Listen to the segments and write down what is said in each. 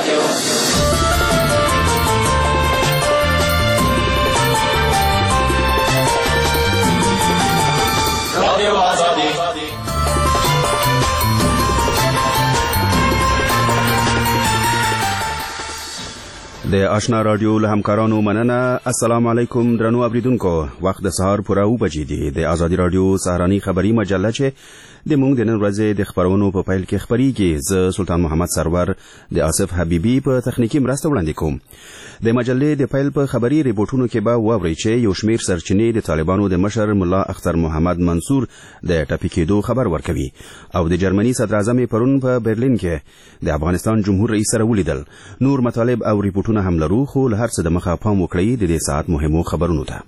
د آشنا رادیو له همکارانو مننه. السلام علیکم درنو اوریدونکو. وخت د سهار پوره 9 بجې دی. د آزادي رادیو سهارنی خبری مجله چې د مونږ د نن ورځې د خبرونو په پیل کې خبريږي. زه سلطان محمد سرور د آصف حبیبی په تخنیکی مرسته وړاندې کوم. د مجلې د پیل په خبري ریپورتونو کې به واورئ چې یو شمیر سرچینې د طالبانو د مشر ملا اختر محمد منصور د ټاپي کېدو خبر ورکوي او د جرمني صدر اعظم پرون په برلین کې د افغانستان جمهور رئیس سره ولیدل. نور مطالب او ریپورتونه هم لرو، خو له هر څه د مخه پام وکړئ د دې ساعت مهمو خبرونو ته.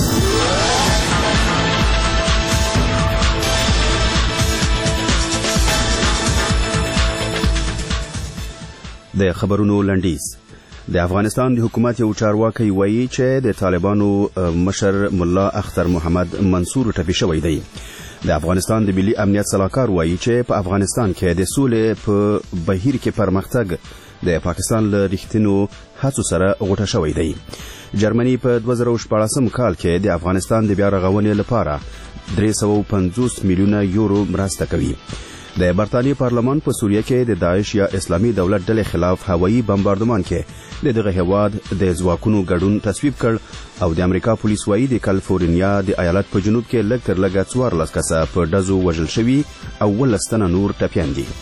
د خبرونو لنډیز. د افغانستان د حکومت یو چارواکي وایي چې د طالبانو مشر ملا اختر محمد منصور ټپي شوی دی. د افغانستان د ملي امنیت صلاحکار وایي چې په افغانستان کې د سولې په بهیر کې پرمختګ د پاکستان له رښتینو هڅو سره غوټه شوی دی. جرمني په 2014 کال کې د افغانستان د بیا رغونې لپاره 350 میلیونه یورو مرسته کوي. د برتانیې پارلمان په سوریه کې د داعش یا اسلامي دولت ډلې خلاف هوایي بمباردمان کې د دغه هیواد د ځواکونو ګډون تصویب کړ او د امریکا پولیس وایي د کالیفورنیا د ایالت په جنوب کې لږ تر لږه 14 کسه په ډزو وژل شوي او 12 تنه نور ټپیان دي.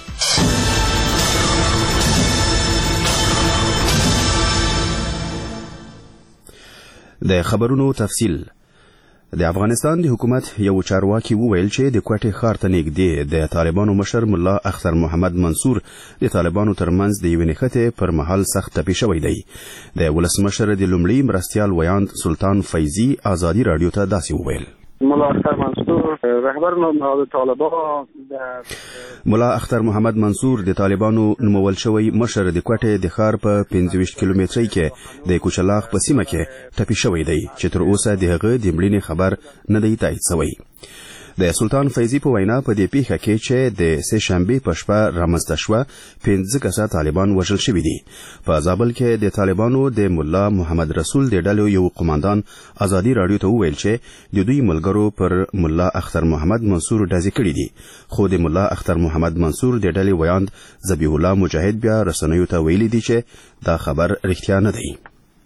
د خبرونو تفصیل. د افغانستان د حکومت یو چارواکي وویل چې د کوټې ښار ته نږدې د طالبانو مشر ملا اختر محمد منصور د طالبانو ترمنځ د یوې نښتې پر مهال سخت ټپي شوی دی. د ولسمشر د لومړي مرستیال ویاند سلطان فیضي آزادي رادیو ته داسې وویل: ملا اختر منصور رهبر نهاد طالبان ملا اختر محمد منصور د طالبانو نومول شوی مشر د کوټې د ښار په 25 کیلومترۍ کې د کوچلاغ په سیمه کې ټپي شوی دی چې تر اوسه د هغه د مړینې خبر نه دی تایید شوی. د سلطان فیضي په وینا په دې پیښه کې چې د سه شنبه په شپه رامنځته شوه 15 کسه طالبان وژل شوي دي. په زابل کې د طالبانو د مولا محمد رسول د ډلې یو قوماندان آزادي رادیو ته وویل چې د دوی ملګرو پر مولا اختر محمد منصور ډزې کړې دي، خو د مولا اختر محمد منصور د ډلې ویاند ذبیح الله مجاهد بیا رسنیو ته ویلي دي چې دا خبر رښتیا نه دی.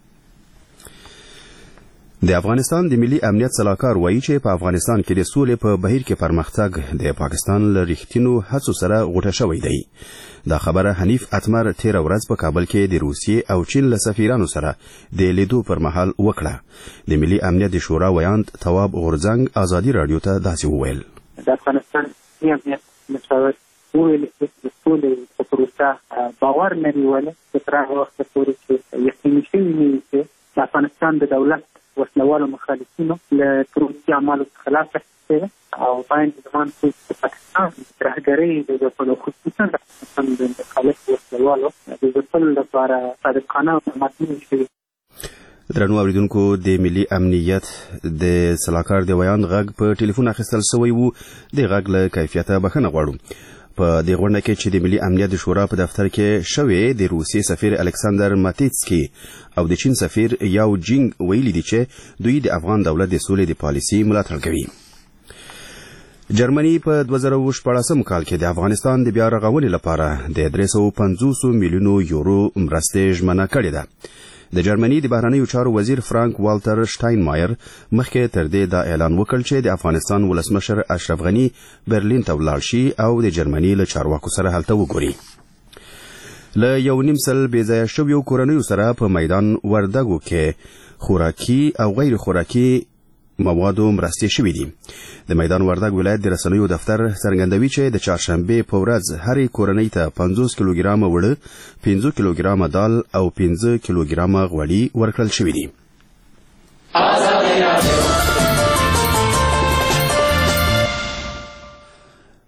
د افغانستان د ملي امنیت صلاحکار وایي چې په افغانستان کې د سولې په بهیر کې پرمختګ د پاکستان له رښتینو هڅو سره غوټه شوی دی. دا خبره حنیف اتمر 13 ورځ په کابل کې د روسیې او چین له سفیرانو سره د لیدو پر مهال وکړه. د ملي امنیت د شورا ویاند تواب غورځنګ آزادي رادیو ته داسې وویل: د افغانستان امنیت مشاور وویل چې د سولې په پروسه باور لري، ولې تر هغه وخت پورې چې یقیني شوي نه وي چې د افغانستان د دولت وسلوالو مخالفینو له تروریستي اعمالو څخه لاس اخیستی او باید زمان د پاکستان ترهګرۍ د ځپلو، خصوصا د افغانستان د مخالف وسلوالو د ځپلو لپاره صادقانه اقدامات نه شوي. درنو اوریدونکو، د ملي امنیت د صلاحکار د ویاند غږ په ټلیفون اخیستل شوی وو. د غږ له کیفیته بخښنه غواړو. په دې غونډه کې چې د ملي امنیت د شورا په دفتر کې شوې، د روسیې سفیر الکساندر ماتیتسکی او د چین سفیر یاو جینګ ویلي دي چې دوی د افغان دولت د سولې د پالیسي ملاتړ کوي. جرمني په 2014 کال کې د افغانستان د بیا رغونې لپاره د 350 میلیونو یورو مرستې ژمنه کړې ده. د جرمني د بهرنیو چارو وزیر فرانک والتر شټاینمایر مخکې تر دې دا اعلان وکړ چې د افغانستان ولسمشر اشرف غني برلین ته ولاړ شي او د جرمني له چارواکو سره هلته وګوري. له یو نیم سل بې ځایه شویو کورنیو سره په میدان وردګو کې خوراکي او غیر خوراکي موادو مرستې شوي دي. د میدان وردګ ولایت د رسنیو دفتر څرګندوي چې د چهارشنبې په ورځ هرې کورنۍ ته 50 کیلوګرامه وړه، 15 کیلوګرامه دال او 15 کیلوګرامه غوړي ورکړل شوي دي.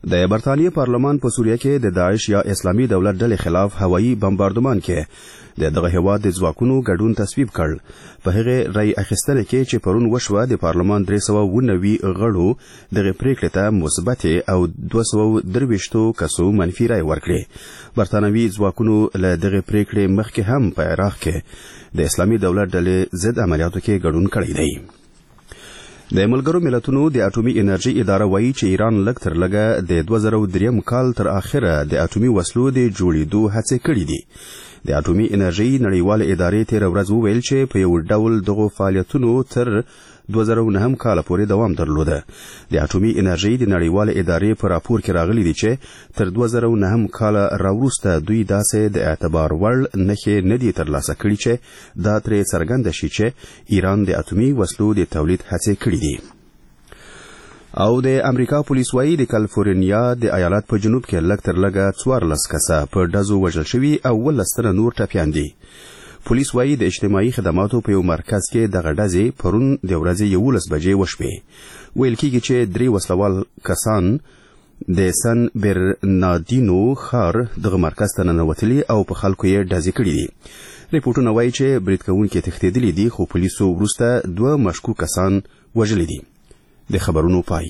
د برتانیې پارلمان په سوریه کې د داعش یا اسلامي دولت ډلې خلاف هوایي بمباردمان کې دغه هیواد د ځواکونو ګډون تصویب کړ. په هغه رای اخیستنه کې چې پرون وشوه د پارلمان 390 غړو دغه پریکړې ته مثبت او 223 کسو منفي رای ورکړي. برتانوي ځواکونو له دغه پریکړې مخکې هم په عراق کې د اسلامي دولت ډلې ضد عملیاتو کې ګډون کړی دی. د ملګرو ملتونو د اټومي انرژي اداره وایي چې ایران لږ تر لږه د 2003 کال تر اخره د اټومي وسلو د جوړېدو هڅې کړې دي. د اټومي انرژي نړیواله ادارې تیر ورځ وویل چې په یو ډول دغه فعالیتونو تر 2009 کال پورې دوام درلوده. د اټومي انرژي د نړیواله ادارې په راپور کې راغلي دي چې تر 2009 کال راوروسته دوی داسې د اعتبار وړ نښې نه دي ترلاسه کړي چې دا ترې څرګنده شي چې ایران د اټومي وسلو د تولید هڅې کړې دي. او د امریکا پولیس وایي د کالیفورنیا د ایالت په جنوب کې لږ تر لږه 14 کسه په ډزو وژل شوي او 18 تنه نور ټپیان دي. پولیس وایي د اجتماعي خدماتو په یو مرکز کې دغه ډزې پرون د ورځې 11 بجې وشوې. ویل کېږي چې 3 وسلوال کسان د سن برناردینو ښار دغه مرکز ته ننوتلي او په خلکو یې ډزې کړي دي. ریپورټونه وایي چې برید کوونکي تښتېدلي دي خو پولیسو وروسته 2 مشکوک کسان وژلي دي. د خبرونو پای.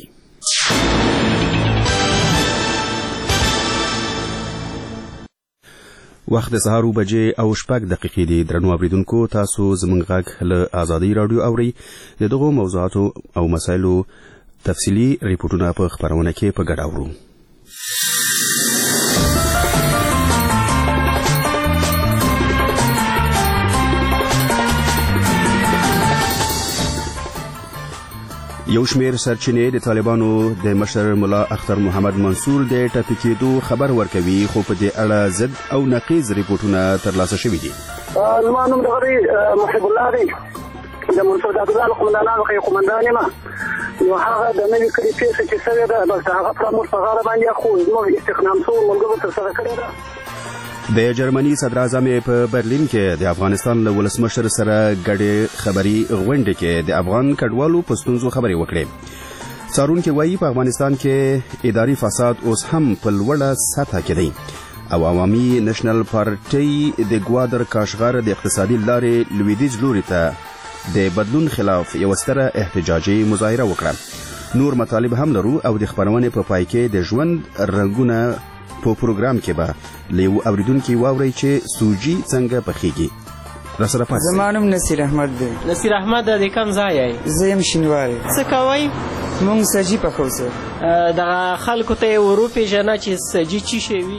وخت د سهار 7 بجې او 6 دقیقې دي. درنو اوریدونکو تاسو زموږ غږ له آزادۍ رادیو اورئ. د دغو موضوعاتو او مسایلو تفصیلي ریپورټونه په خبرونه کې په ګډه اورو. یو شمیر سرچینې د طالبانو د مشر ملا اختر محمد منصور د ټپي کېدو خبر ورکوي خو په دې اړه ضد او نقیض ریپورټونه ترلاسه شوي دي. زما نوم دغه محب الله دی، د منصور د عبدالله قومندانانو کې قومندان یم. نو هغه د نوي کلي پیښه چې سوې ده بس هغه په موږ په غاړه باندې خو زموږ استخدام شوو ملګرو ترسره کړې ده. د جرمني صدر اعظم په برلین کې د افغانستان له ولسمشر سره ګډې خبري غونډه کې د افغان کډوالو په ستونزو خبرې وکړې. څارونکي وایي په افغانستان کې اداري فساد اوس هم په لوړه سطحه کې دی او عوامي نېشنل پارټي د ګوادر کاشغر د اقتصادي لارې لویدیځ لوري ته د بدلون خلاف یو ستره احتجاجي مظاهره وکړه. نور مطالب هم لرو او د خبرونې په پای کې د ژوند رنګونه په پروګرام کې به لیو اوریدونکي واوري چې سوجي څنګه پخېږي. را سره پاتې. زما نوم نصیر احمد دی. نصیر احمد د کوم ځای یې؟ زه یم شینواری. څه کوئ؟ مونږ سجي پخوو سر. دغه خلکو ته یې وروپېژنه چې سجي څه شی وي.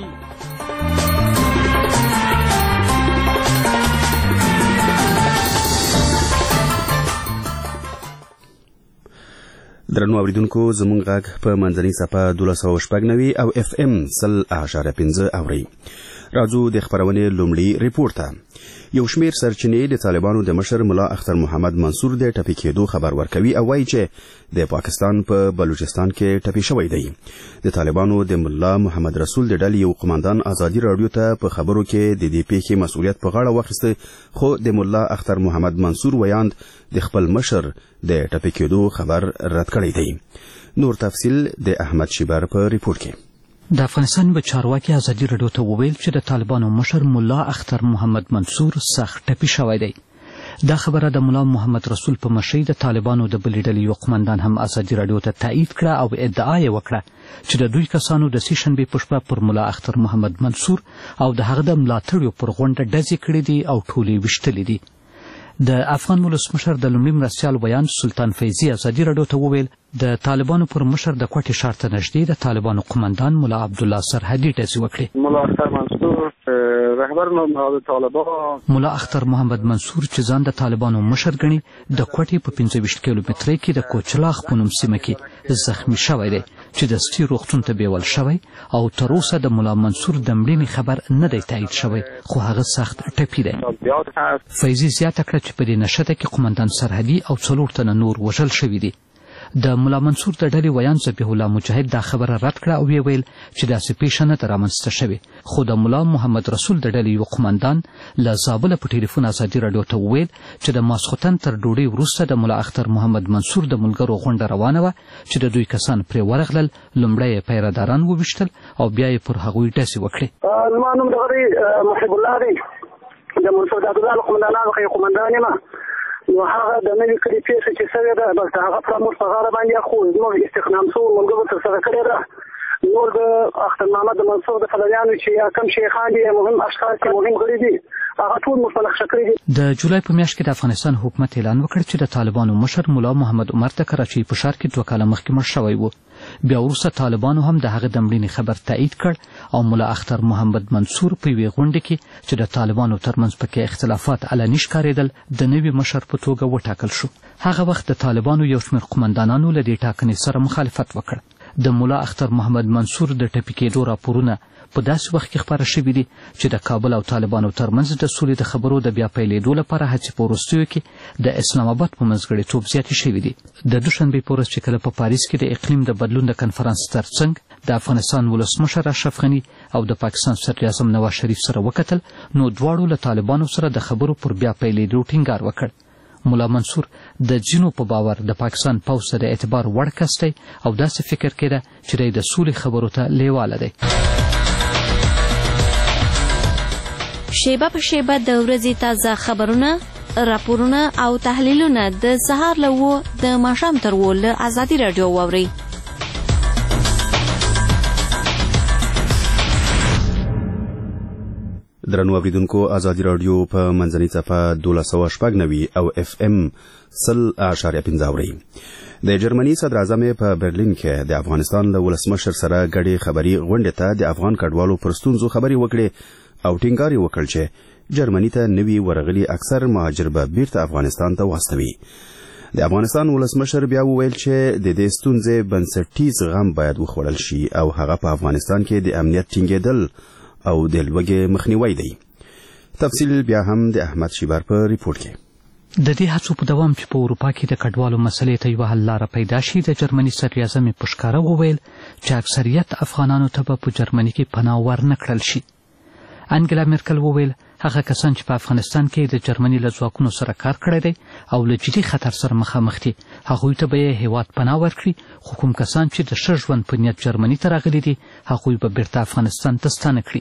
درنو اوریدونکو زموږ غږ په منځنۍ صفحه 1290 او اف ام 100.5 اورئ. راځو د خبرونې لومړی ریپورت ته. یو شمیر سرچینې د طالبانو د مشر ملا اختر محمد منصور د ټپي کېدو خبر ورکوي او وایي چې د پاکستان په بلوچستان کې ټپي شوی دی. د طالبانو د ملا محمد رسول د ډلې یو قومندان آزادي رادیو ته په خبرو کې د دې پیښې مسؤلیت په غاړه واخیسته خو د ملا اختر محمد منصور ویاند د خپل مشر د ټپي کېدو خبر رد کړی دی. نور تفصیل د احمد شیبر په ریپورت کې. د افغانستان به چارواکي ازادي رادیو ته وویل چې د طالبانو مشر ملا اختر محمد منصور سخت ټپي شوی دی. دا خبره د ملا محمد رسول په مشرۍ د طالبانو د بلې ډلې یو قومندان هم ازادي رادیو ته تایید کړه او ادعا یې وکړه چې د دوی کسانو د سې شنبې په شپه پر ملا اختر محمد منصور او د هغه د ملاتړیو پر غونډه ډزې کړې دي او ټول یې ویشتلي دي. د افغان ولسمشر د لومړي مرستیال ویان سلطان فیضي ازادي رادیو ته وویل د طالبانو پر مشر د کوټې ښار ته نږدې د طالبانو قومندان ملا عبدالله سرحدي ډزې وکړې. ملا اختر منصور رهبر نهاد طالبان ملا اختر محمد منصور چې ځان د طالبانو مشر ګڼي د کوټې په 25 کیلومترۍ کې د کوچلاغ په نوم سیمه کې زخمی شوی دی چې د سټي روغتون ته بیول شوی او تر اوسه د ملا منصور د مړینې خبر نه دی تایید شوی خو هغه سخت ټپي دی. فیضي زیاته کړه چې په دې نښته کې قومندان سرحدي او 4 تنه نور وژل شوي دي. د ملا منصور د ډلې ویان ذبیح الله مجاهد دا خبره رد کړه او ویل چې داسې پیښه نه ده رامنځته شوې، خو د ملا محمد رسول د ډلې یو قمندان له زابله په ټلیفون ازادي راډیو ته وویل چې د ماسخوتن تر ډوډۍ وروسته د ملا اختر محمد منصور د ملګرو غونډه روانه وه چې د دوی کسان پرې ورغلل، لومړی یې پیرهداران وویشتل او بیا یې پر هغوی ډزې وکړې. زما نوم دغه محب الله دی، د منصور د عبدالله قمندانانو څخه یو قمندان یم. نو هغه د نوې کلي پیښه چې شوې ده بس د هغه فراموش په غاړه باندې خو زموږ استخدام شوو ملګرو ترسره کړې ده. نور د اختر محمد منصور د پلویانو چې کوم شیخان دي مهم اشخاص چې مهم غړي دي هغه ټول مصلح کړي دي. د جولای په میاشت کې د افغانستان حکومت اعلان وکړ چې د طالبانو مشر ملا محمد عمر د کراچۍ په ښار کې 2 کاله مخکې مړ شوی و. بیا وروسته طالبانو هم د هغه د مړینې خبر تایید کړ او ملا اختر محمد منصور په یوې غونډه کې چې د طالبانو ترمنځ پکې اختلافات علني ښکارېدل د نوي مشر په توګه وټاکل شو. هغه وخت د طالبانو یو شمېر قمندانانو له دې ټاکنې سره مخالفت وکړ. د ملا اختر محمد منصور د ټپي کېدو راپورونه په داسې وخت کې خپاره شوي دي چې د کابل او طالبانو ترمنځ د سولې د خبرو د بیا پیلېدو لپاره هڅې په وروستیو کې د اسلام آباد په منځګړیتوب زیاتې شوي دي. د دوشنبې په ورځ چې کله په پاریس کې د اقلیم د بدلون د کنفرانس ترڅنګ د افغانستان ولسمشر اشرف غني او د پاکستان صدراعظم نواز شریف سره وکتل، نو دواړو له طالبانو سره د خبرو پر بیا پیلېدو ټینګار وکړ. ملا منصور د ځینو په باور د پاکستان پوځ د اعتبار وړ کس دی او داسې فکر کېده چې دی د سولې خبرو ته لیواله دی. شیبه په شیبه د ورځې تازه خبرونه، راپورونه او تحلیلونه د سهار له 7 د ماښام تر 8 له ازادي راډیو واورئ. درنو اوریدونکو، ازادي راډیو په منځنۍ صفحه 1290 او FM 100.5 اورئ. د جرمني صدر اعظم په برلین کې د افغانستان له ولسمشر سره ګډې خبري غونډې ته د افغان کډوالو پر ستونزو خبري وکړې او ټینګار یې وکړ چې جرمني ته نوي ورغلي اکثر مهاجر به بیرته افغانستان ته واستوي. د افغانستان ولسمشر بیا وویل چې د دې ستونزې بنسټیز غم باید وخوړل شي او هغه په افغانستان کې د امنیت ټینګېدل او د لوږې مخنیوی دی. تفصیل بیا هم د احمد شیبر په ریپورت کې. د دې هڅو په دوام چې په اروپا کې د کډوالو مسلې ته یوه حل لاره پیدا شي، د جرمني صدراعظم په ښکاره وویل چې اکثریت افغانانو ته به په جرمني کې پناه ورنه کړل شي. انګلا میرکل وویل هغه کسان چې په افغانستان کې د جرمني له ځواکونو سره کار کړی دی او له جدي خطر سره مخامخ دي، هغوی ته به یې هیواد پناه ورکړي، خو کوم کسان چې د ښه ژوند په نیت جرمني ته راغلي دي هغوی به بیرته افغانستان ته ستانه کړي.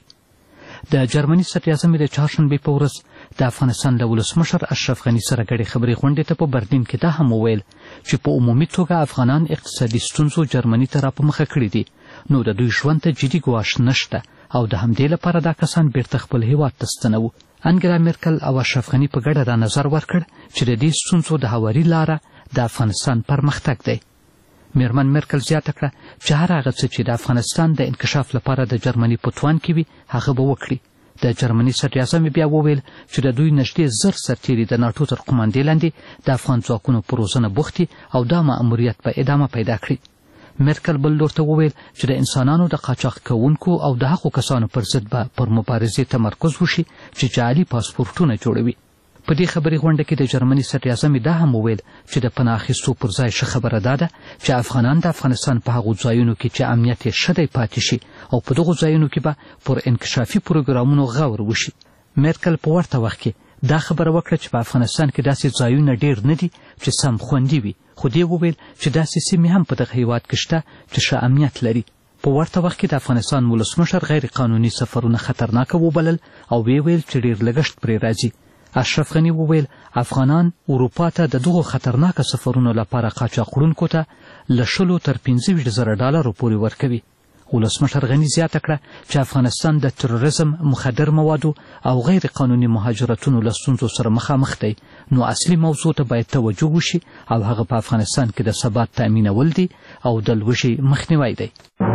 د جرمني صدراعظم د چهارشنبې په ورځ د افغانستان له ولسمشر اشرف غني سره ګډې خبرې غونډې ته په برلین کې دا هم وویل چې په عمومي توګه افغانان اقتصادي ستونزو جرمني ته راپمخه کړي دي، نو د دوی ژوند ته جدي ګواښ نشته او د همدې لپاره دا کسان بیرته خپل هیواد ته ستنوو. انګلا میرکل او اشرف غني په ګډه دا نظر ورکړ چې د دې ستونزو د هواري لاره د افغانستان پرمختګ دی. میرمن میرکل زیاته کړه چې هر هغه څه چې د افغانستان د انکشاف لپاره د جرمني په توان کې وي هغه به وکړي. د جرمني صدراعظم بیا وویل چې د دوی نږدې 1000 سرتیري د ناټو تر قوماندې لاندې د افغان ځواکونو په روزنه بوخت دي او دا مأموریت به ادامه پیدا کړي. میرکل بل لور ته وویل چې د انسانانو د قاچاق کوونکو او د هغو کسانو پر ضد به پر مبارزې تمرکز وشي چې جعلي پاسپورټونه جوړوي. په دې خبري غونډه کې د جرمني صدراعظم دا هم وویل چې د پناه اخیستو پر ځای ښه خبره دا ده چې افغانان د افغانستان په هغو ځایونو کې چې امنیت یې ښه دی پاتې شي او په دغو ځایونو کې به پر انکشافي پروګرامونو غور وشي. میرکل په ورته وخت کې دا خبره وکړه چې په افغانستان کې داسې ځایونه ډېر نه دي چې سم خوندي وي، خو دې وویل چې داسې سیمې هم په دغه هیواد کې شته چې ښه امنیت لري. په ورته وخت کې د افغانستان ولسمشر غیر قانوني سفرونه خطرناکه وبلل او ویل چې ډېر لګښت پرې راځي. اشرف غني وویل افغانان اروپا ته د دغو خطرناکه سفرونو لپاره قاچاق وړونکو ته له 10 تر 15,000 ډالرو پورې ورکوي. ولسمشر غني زیاته کړه چې افغانستان د تروریزم، مخدر موادو او غیر قانوني مهاجرتونو له ستونزو سره مخامخ دی، نو اصلي موضوع ته باید توجه وشي او هغه په افغانستان کې د ثبات تأمینول دي او د لوږې مخنیوی دی.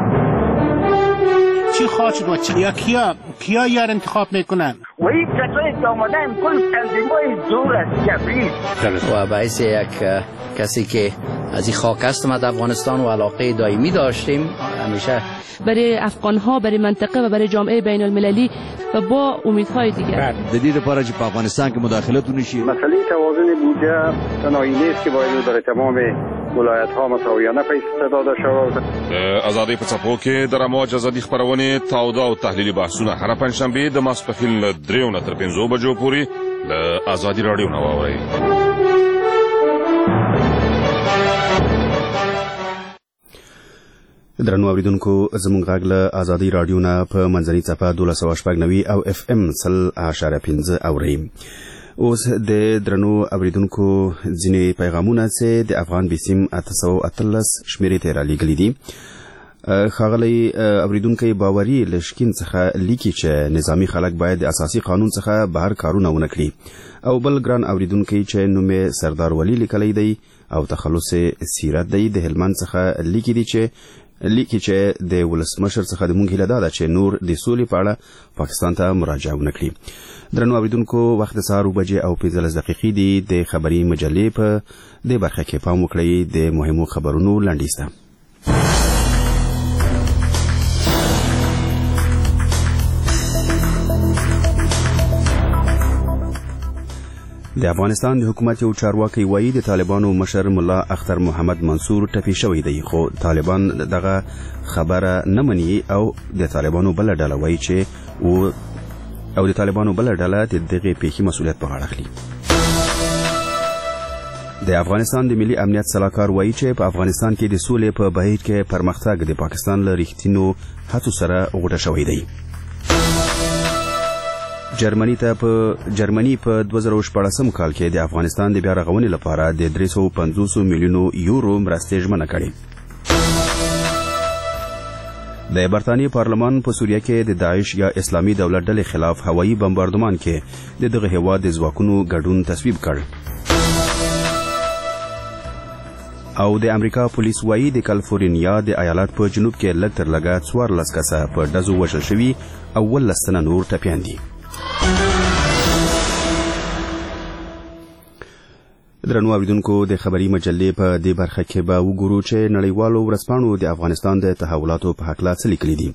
چی خواهد و کیا یار انتخاب میکنن و این کسایی که آمدن کل تنظیمای دور از کبیر و باعث یک کسی که از این خاک هستم از افغانستان و علاقه دائمی داشتیم همیشه برای افغانها، برای منطقه و برای جامعه بین المللی و با امیدهای دیگر د دې لپاره چې په افغانستان کې مداخلت ونشي. مسئله توازن بودجه تنهایی نیست که باید برای تمام ولایت‌ها مساویانه پیسته داده شود. ازادي په څپو کې د رموج ازادي خبرونه تاوده او تحلیلي بحثونه هر پنځشنبه د ماسپښین له 3 نه تر 5 بجو پورې له ازادي رادیو نه واورئ. درنو اوریدونکو زموږ غږ له ازادي رادیو نه په منځنۍ څپه 1290 او اف ام 0.5 اورئ. اوس د درنو اوریدونکو ځینې پیغامونه چې د افغان بیسیم 813 شمیرې ته رالیږلي دي. ښاغلی اوریدونکی باوري لشکین څخه لیکي چې نظامی خلک باید د اساسي قانون څخه بهر کارونه ونه کړي. او بل ګران اوریدونکی چې نوم سردار ولی لیکلی دی او تخلص سیرت دی د هلمند څخه لیکي چې د ولسمشر څخه د مونږ هیله ده چې نور د سولې په اړه پاکستان ته مراجعه ونه کړي. درنو اوریدونکو وخت د سهار 7:15 دقیقې دی. د خبري مجلې په دې برخه کې پام وکړئ د مهمو خبرونو لنډیز ته. د افغانستان د حکومت یو چارواکي وایي د طالبانو مشر ملا اختر محمد منصور ټپي شوی دی، خو طالبان دغه خبره نه مني او د طالبانو بل ډله وایي چې او د طالبانو بل ډله د دغه پیښې مسؤلیت په غاړه اخلي. د افغانستان د ملي امنیت سلاکار وایي چې په افغانستان کې د سولې په بهیر کې پرمختګ د پاکستان له ریښتینو هڅو سره غوټه شوی دی. جرمني په 2014 کال کې د افغانستان د بیا رغونې لپاره د 350 میلیونو یورو مرستې ژمنه کړې. د برتانیې پارلمان په سوریه کې د داعش یا اسلامي دولت ډلې خلاف هوایي بمباردمان کې د دغه هیواد د ځواکونو ګډون تصویب کړ. او د امریکا پولیس وایي د کالیفورنیا د ایالت په جنوب کې لږ تر لږه 14 کسه په ډزو وژل شوي او 12 تنه نور ټپیان دي. درنو اوریدونکو د خبري مجلې په دې برخه کې به وګورو چې نړیوالو ورځپاڼو د افغانستان د تحولاتو په حق لا څه لیکلي دي.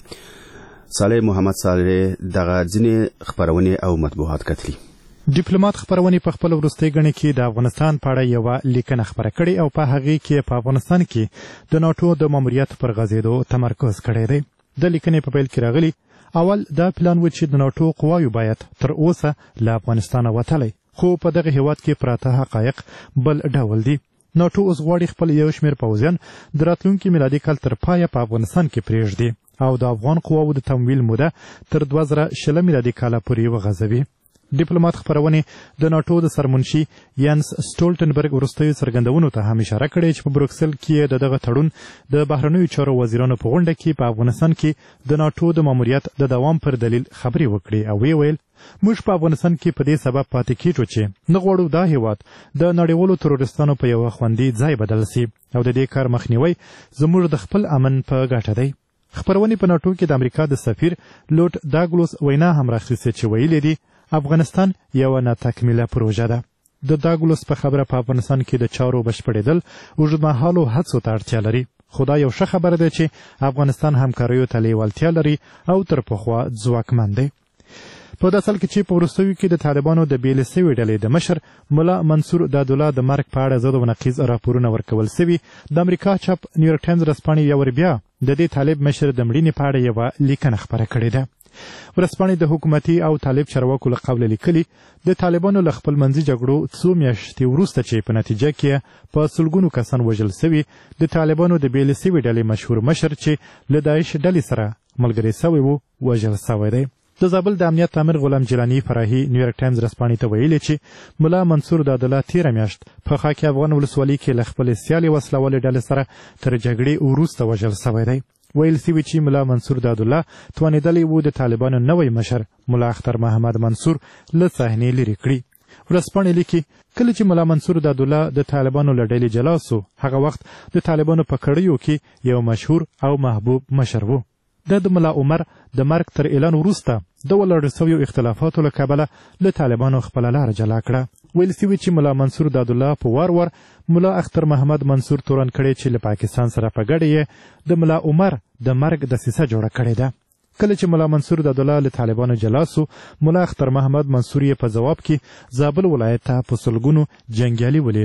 صالح محمد صالح دغه ځینې خبرونه او مطبوعات کتلي. ډیپلوماټ خبرونه په خپل وروستۍ غڼه کې د افغانستان په اړه یو لیکنه خبره کړې او په هغه کې په افغانستان کې د ناتو د ماموریت پر غځېدو تمرکز کړی دی. د لیکنې په پیل کې راغلي اول دا پلان و چې د ناتو قواوې باید تر اوسه له افغانستانه وتلی، خو په دغه هیواد کې پراته حقایق بل ډول دي. ناتو اوس غواړي خپل یو شمېر پوځیان د راتلونکي میلادي کال تر پایه په افغانستان کې پرېږدي او د افغان قواوو د تمویل موده تر 2020 میلادي کاله پورې وغځوي. ډیپلوماټ خبرونه د ناتو د سرمنشي یانس سټولټنبرګ وروستیو څرګندونو ته هم اشاره کړې چې په بروکسل کې دغه تړون د بهرنیو چارو وزیرانو په غونډه کې په افغانستان کې د ناتو د ماموریت د دوام پر دلیل خبرې وکړې او ویل موږ په افغانستان کې په دې سبب پاتې کیږو چې نه غواړو دا هیواد د نړیوالو تروریستانو په یو خوندي ځای بدل شي او د دې کار مخنیوي زموږ د خپل امن په ګټه دی. خبرونه په ناتو کې د امریکا د سفیر لوټ داګلوس وینا هم راخیستې چې ویلي دي افغانستان یو ناتکمیله پروژه ده. د داګلوس په خبره په افغانستان کې د چارو بشپړېدل اوږدمهالو هڅو ته اړتیا لري، خو دا یو ښه خبره ده چې افغانستان همکاریو ته لیوالتیا لري او تر پخوا ځواکمن دی. په داسې حال کې چې په وروستیو کې د طالبانو د بېلې سوې ډلې د مشر ملا منصور دادالله د مرګ په اړه ضد او نقیض راپورونه ورکول سوي، د امریکا چاپ نیویورک ټایمز ورځپاڼې یو ور بیا د دې طالب مشر د مړینې په اړه یوه لیکنه خپره کړې ده. ورځپاڼې د حکومتي او طالب چارواکو له قوله لیکلي د طالبانو له خپلمنځي جګړو څو میاشتې وروسته چې په نتیجه کې په سلګونو کسان وژل سوي، د طالبانو د بېلې سوې ډلې مشهور مشر چې له داعش ډلې سره ملګری سوی و وژل سوی دی. د زابل د امنیت امر غلام جیلاني فراهي نیویورک ټایمز ورځپاڼې ته ویلي چې ملا منصور دادالله تېره میاشت په خاک افغان ولسوالۍ کې له خپلې سیالې وسلوالې ډلې سره تر جګړې وروسته وژل سوی دی. ویل سوي چې ملا منصور دادالله توانېدلی و د طالبانو نوی مشر ملا اختر محمد منصور له صحنې لرې کړي. ورځپاڼې لیکي کله چې ملا منصور دادالله د طالبانو له ډلې جلا سو، هغه وخت د طالبانو په کړیو کې یو مشهور او محبوب مشر و. د ملا عمر د مرګ تر اعلان وروسته د ولاړو سویو اختلافاتو له کبله له طالبانو خپله لاره جلا کړه. ویل سوي چې ملا منصور دادالله په وار ملا اختر محمد منصور تورن کړی چې له پاکستان سره په ګډه یې د ملا عمر د مرګ دسیسه جوړه کړې ده. کله چې ملا منصور دادالله له طالبانو جلا سو، ملا اختر محمد منصور یې په ځواب کې زابل ولایت ته په سلګونو جنګیالي ولېږل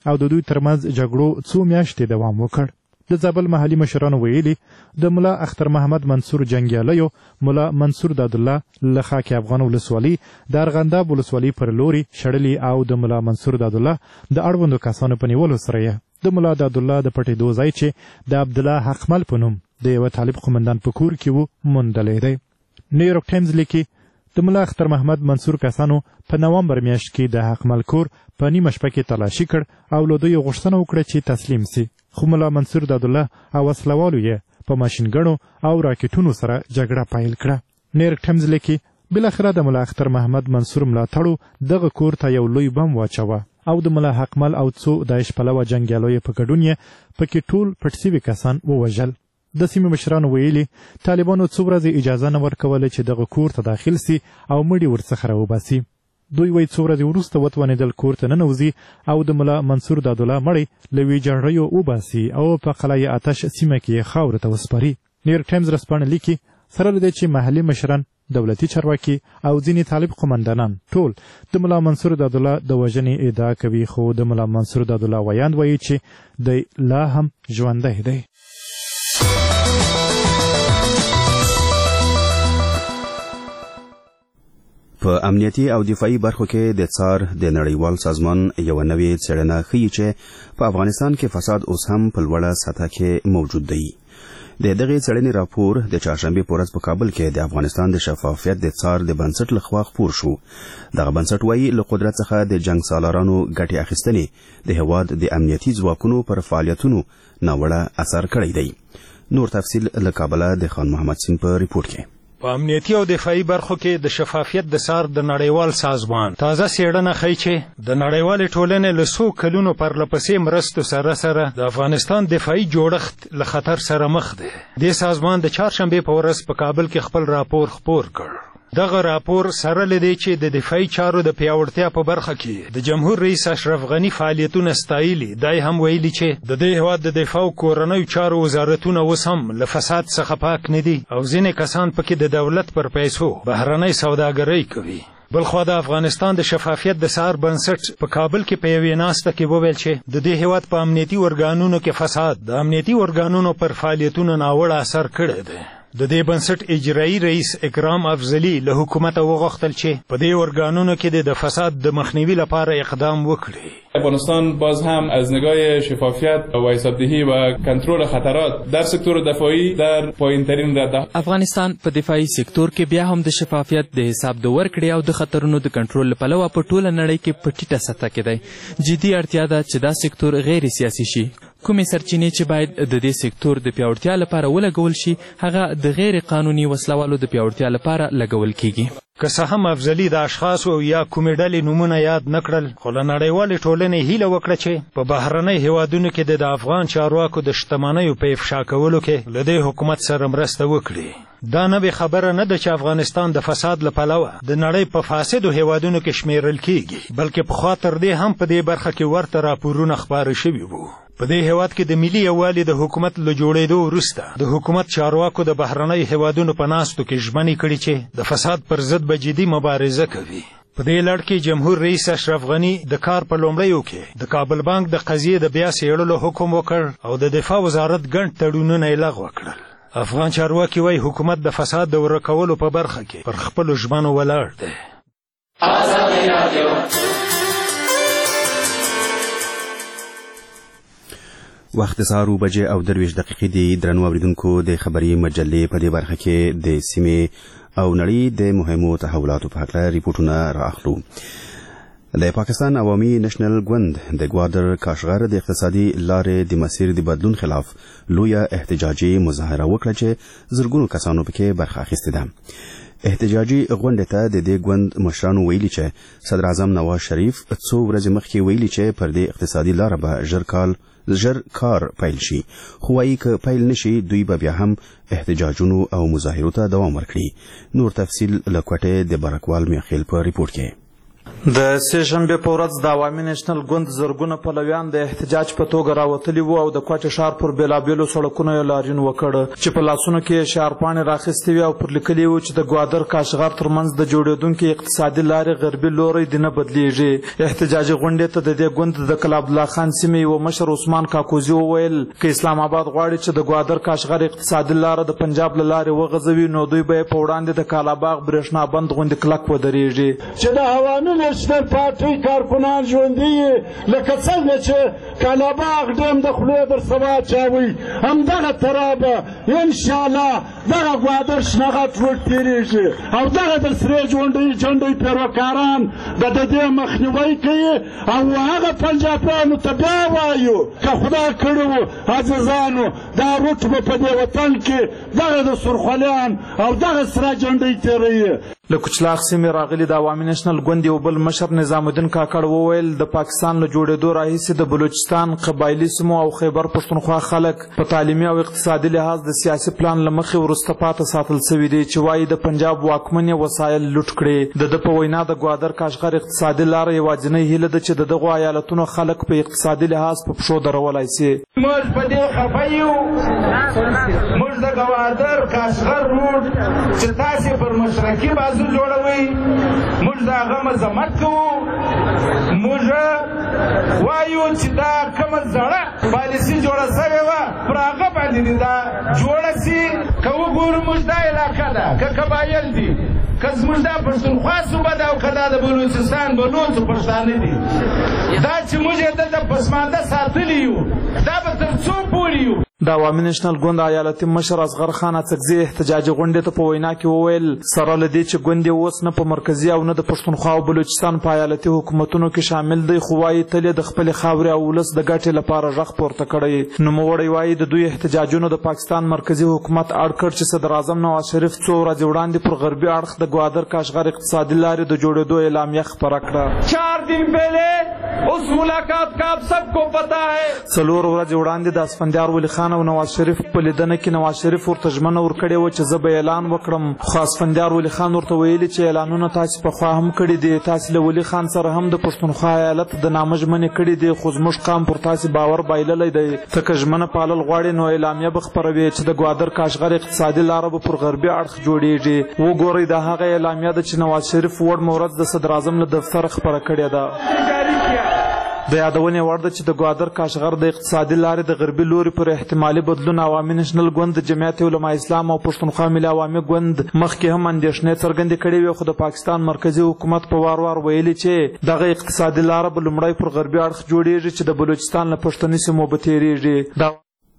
او د دوی ترمنځ جګړو څو میاشتې دوام وکړ. د زابل محلي مشرانو ویلي د ملا اختر محمد منصور جنګیالیو ملا منصور دادالله له خاک افغان ولسوالي د ارغنداب ولسوالي پر لوري شړلي او د ملا منصور دادالله د اړوندو کسانو په نیولو سره یې د ملا دادالله د پټېدو ځای چې د عبدالله حقمل په نوم د یوه طالب قومندان په کور کې و موندلی دی. نیویورک ټایمز لیکي د ملا اختر محمد منصور کسانو په نوامبر میاشت کې د حقمل کور په نیمه شپه کې تلاشي کړ او له دوی غوښتنه وکړه چې تسلیم سي، خو ملا منصور دادالله او وسلوالو یې په ماشینګڼو او راکټونو سره جګړه پیل کړه. نیویورک ټایمز لیکي بالاخره د ملا اختر محمد منصور ملاتړو دغه کور ته یو لوی بم واچوه او د ملا حقمل او څو داعش پلوه جنګیالیو په ګډون یې پکې ټول پټ سوي کسان ووژل. د سیمې مشرانو ویلي طالبانو څو ورځې اجازه نه ورکوله چې دغه کور ته داخل سي او مړي ورڅخه راوباسي. دوی وایي څو ورځې وروسته وتوانېدل کور ته ننوځي او د ملا منصور دادالله مړی له ویجاړیو وباسي او په قلعه آتش سیمه کې خاورو ته وسپاري. نیویورک ټایمز ورځپاڼه لیکي سره له دې چې محلي مشران، دولتي چارواکي او ځینې طالب قومندانان ټول د ملا منصور دادالله د وژنې ادعا کوي، خو د ملا منصور دادالله ویاند وایي چې دی لا هم ژوندی دی. په امنیتي او دفاعي برخو کې د څار د نړیوال سازمان یو نوې څېړنه ښیي چې په افغانستان کې فساد اوس هم په لوړه سطح کې موجود دی. د دغې څېړنې راپور د چهارشنبې په ورځ په کابل کې د افغانستان د شفافیت د څار د بنسټ لخوا خپور شو. دغه بنسټ وایي له قدرت څخه د جنګ سالارانو ګټې اخیستنې د هېواد د امنیتي ځواکونو پر فعالیتونو ناوړه اثر کړی دی. نور تفصیل له کابله د خان محمد سین په ریپورت کې. په امنیتي او دفاعي برخو کې د شفافیت د څار د نړیوال سازمان تازه څېړنه ښیي چې د نړیوالې ټولنې له څو کلونو پرلپسې مرستو سره د افغانستان دفاعي جوړښت له خطر سره مخ دی. دې سازمان د چهارشنبې په ورځ په کابل کې خپل راپور خپور کړ. دغه راپور سره لدی چې د دفاعي چارو د پیاوړتیا په برخه کې د جمهور رئیس اشرف غنی فعالیتونه ستایلي. دای هم ویلي چې د دې هېواد د دفاع او کورنیو چارو وزارتونه اوس هم له فساد څخه پاک نه دي او ځینې کسان پکې د دولت پر پیسو بهرنۍ سوداګرۍ کوي. بلخوا د افغانستان د شفافیت د څار بنسټ په کابل کې په یوې ناسته کې وویل چې د دې هېواد په امنیتي ارګانونو کې فساد د امنیتي ارګانونو پر فعالیتونو ناوړه اثر کړی دی. د دې بنسټ اجرایي رئیس اکرام افضلي له حکومته وغوښتل چې په دې ارګانونو کې د فساد د مخنیوي لپاره اقدام وکړي. افغانستان باز هم از نگاه شفافیت و حسابدهی و کنترل خطرات در سکتور دفاعی در پایین‌ترین رده. افغانستان په دفاعي سکتور کې بیا هم د شفافیت د حساب د ورکړې او د خطرونو د کنټرول لپاره په ټوله نړۍ کې په ټیټه سطح کې دی. جدي اړتیا ده چې دا سکتور غیر سیاسي شي. کومې سرچینې چې باید د دې سکتور د پیاوړتیا لپاره ولګول شي هغه د غیر قانوني وسلوالو د پیاوړتیا لپاره لګول کیږي. که څه هم افضلي د اشخاصو یا کومې ډلې نومونه یاد نه کړل، خو له نړیوالې ټولنې هیله وکړه چې په بهرنۍ هېوادونو کې د افغان چارواکو د شتمنیو په افشا کولو کې له دې حکومت سره مرسته وکړي. دا نوې خبره نه ده چې افغانستان د فساد له پلوه د نړۍ په فاسدو هېوادونو کې شمیرل کیږي، بلکې پخوا تر دې هم په دې برخه کې ورته راپورونه خپاره شوي وو. په دې هېواد کې د ملي یووالي د حکومت له جوړېدو وروسته د حکومت چارواکو د بهرنۍ هېوادونو په ناستو کې ژمنې کړي چې د فساد پر ضد به جدي مبارزه کوي. په دې لړ کې جمهور رئیس اشرف غنی د کار په لومړیو کې د کابل بانک د قضیې د بیا څېړلو حکم وکړ او د دفاع وزارت ګڼ تړونونه یې لغوه کړل. افغان چارواکي وایي حکومت د فساد د ورکولو په برخه کې پر خپلو ژمنو ولاړ دی. وخت سهار 7:23 دی. درنو اوریدونکو د خبري مجلې په دې برخه کې د سیمې او نړۍ د مهمو تحولاتو په اړه ریپورتونه راخلو. د پاکستان عوامي نېشنل ګوند د ګوادر کاشغر د اقتصادي لارې د مسیر د بدلون خلاف لویه احتجاجي مظاهره وکړه چې زرګونو کسانو پکې برخه اخیستې ده. احتجاجي غونډې ته د دې ګوند مشرانو ویلي چې صدر اعظم نواز شریف څو ورځې مخکې ویلي چې پر دې اقتصادي لاره به ژر کار پیل شي، خو وايي که پیل نشي دوی به بیا هم احتجاجونو او مظاهرو ته دوام ورکړي. نور تفصیل له کوټې د برکوال میخیل په ریپورت کې. د سهشنبې په ورځ د عوامي نیشنل ګوند زرګونه پلویان د احتجاج په توګه راوتلي وو او د کوټې ښار پر بېلابېلو سړکونو یې لاریون وکړ چې په لاسونو کې شعارپاڼې راخیستې وې او پر لیکلي وو چې د ګوادر کاشغر ترمنځ د جوړېدونکي اقتصادي لارې غربي لوری دې نه بدلیږي. احتجاجي غونډې ته د دې ګوند د کلا عبدالله خان سیمې یوه مشر عثمان کاکوزي وویل که اسلام آباد غواړي چې د ګوادر کاشغر اقتصادي لاره د پنجاب له لارې وغځوي نو دوی به یې په وړاندې د کالاباغ برېښنا بند غوندې کلک ودرېږي چې د عوامي نیشنل پارټۍ کارکنان ژوندي یې لکه څنګه چې کالاباغ ډیم د خولې در سبا چاوي همدغه طرح به انشاءالله دغه ګوادر شنغت ورتېرېږي او دغه د سرې جونډۍ پیروکاران د دې مخنیوی کوي او هغه پنجابیانو ته بیا وایو که خدای کړي وو عزیزانو دا روټ به په دې وطن کې دغه د سرخولیان او دغه سره جونډۍ تېروي. له کوچلاغ سیمې راغلي د عوامي نیشنل ګوند یو بل مشر نظام الدین کاکړ وویل د پاکستان له جوړېدو راهیسې د بلوچستان قبایلي سیمو او خیبر پښتونخوا خلک په تعلیمي او اقتصادي لحاظ د سیاسي پلان له مخې وروسته پاته ساتل سوي دي چې وایي د پنجاب واکمنې وسایل لوټ کړي. د په وینا د ګوادر کاشغر اقتصادي لاره یوازینۍ هیله ده چې د دغو ایالتونو خلک په اقتصادي لحاظ په پښو درولی سي. موږ په دې خفه یو موږ د ګوادر کاشغر روډ چې تاسې پر مشرقي بازو جوړوئ موږ د هغه مذمت کوو. موږ وایو چې دا کومه زړه پالیسي جوړه سوې وه پر هغه باندې دې دا جوړه سي. که وګورو موږ دا علاقه ده که قبایل دي که زموږ دا پښتونخوا صوبه ده او که دا د بلوچستان بلوڅو پښتانه دي دا چې موږ یې دلته پسمانده ساتلي یو دا به تر څو پورې یو. د عوامي نیشنل ګوند ایالتي مشر اصغر خان اڅکزي احتجاجي غونډې ته په وینا کې وویل سره له دې چې ګوند یې اوس نه په مرکزي او نه د پښتونخوا او بلوچستان په ایالتي حکومتونو کې شامل دی خو وایي تل یې د خپلې خاورې او ولس د ګټې لپاره غږ پورته کړی. نوموړی وایي د دوی احتجاجونو د پاکستان مرکزي حکومت اړ کړ چې صدراعظم نواز شریف څو ورځې وړاندې پر غربي اړخ د ګوادر کاشغر اقتصادي لارې د جوړېدو اعلامیه خپره کړه. 4 दिन पहले उस मुलाकात का आप सबको पता है. څلور ورځې وړاندې د اسفندیار ولی خان او نواز شریف په لیدنه کې نواز شریف ورته ژمنه ورکړې وه چې زه به اعلان وکړم خو اسفندیار ولی خان ورته ویلي چې اعلانونه تاسې پخوا هم کړي دي تاسې له ولی خان سره هم د پښتونخوا ایالت د نامه ژمنې کړي دي خو زموږ قام پر تاسې باور بایللی دی. ته که ژمنه پالل غواړې نو اعلامیه به خپروي چې د ګوادر کاشغر اقتصادي لاره به پر غربي اړخ جوړېږي. وګورئ دا هغه اعلامیه ده چې نواز شریف وړمه ورځ د صدراعظم له دفتره خپره کړې ده. د یادونې وړ ده چې د ګوادر کاشغر د اقتصادي لارې د غربي لوري پر احتمالي بدلون عوامي نیشنل ګوند د جمعیت علما اسلام او پښتونخوا ملي عوامي ګوند مخکې هم اندېښنې څرګندې کړې وې خو د پاکستان مرکزي حکومت په وار وار ویلي چې دغه اقتصادي لاره به لومړی پر غربي اړخ جوړېږي چې د بلوچستان له پښتني سیمو به تېرېږي.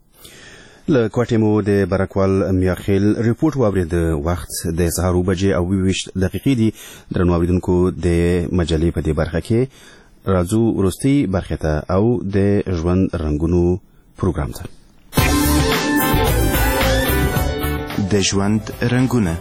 له کوټې مو د برکوال میاخیل ریپورټ واورید. وخت د سهار 7:20 دي. درنو اوریدونکو د مجلې په دې برخه کې راځو وروستۍ برخې ته او د ژوند رنګونو پروګرام ته. د ژوند رنګونه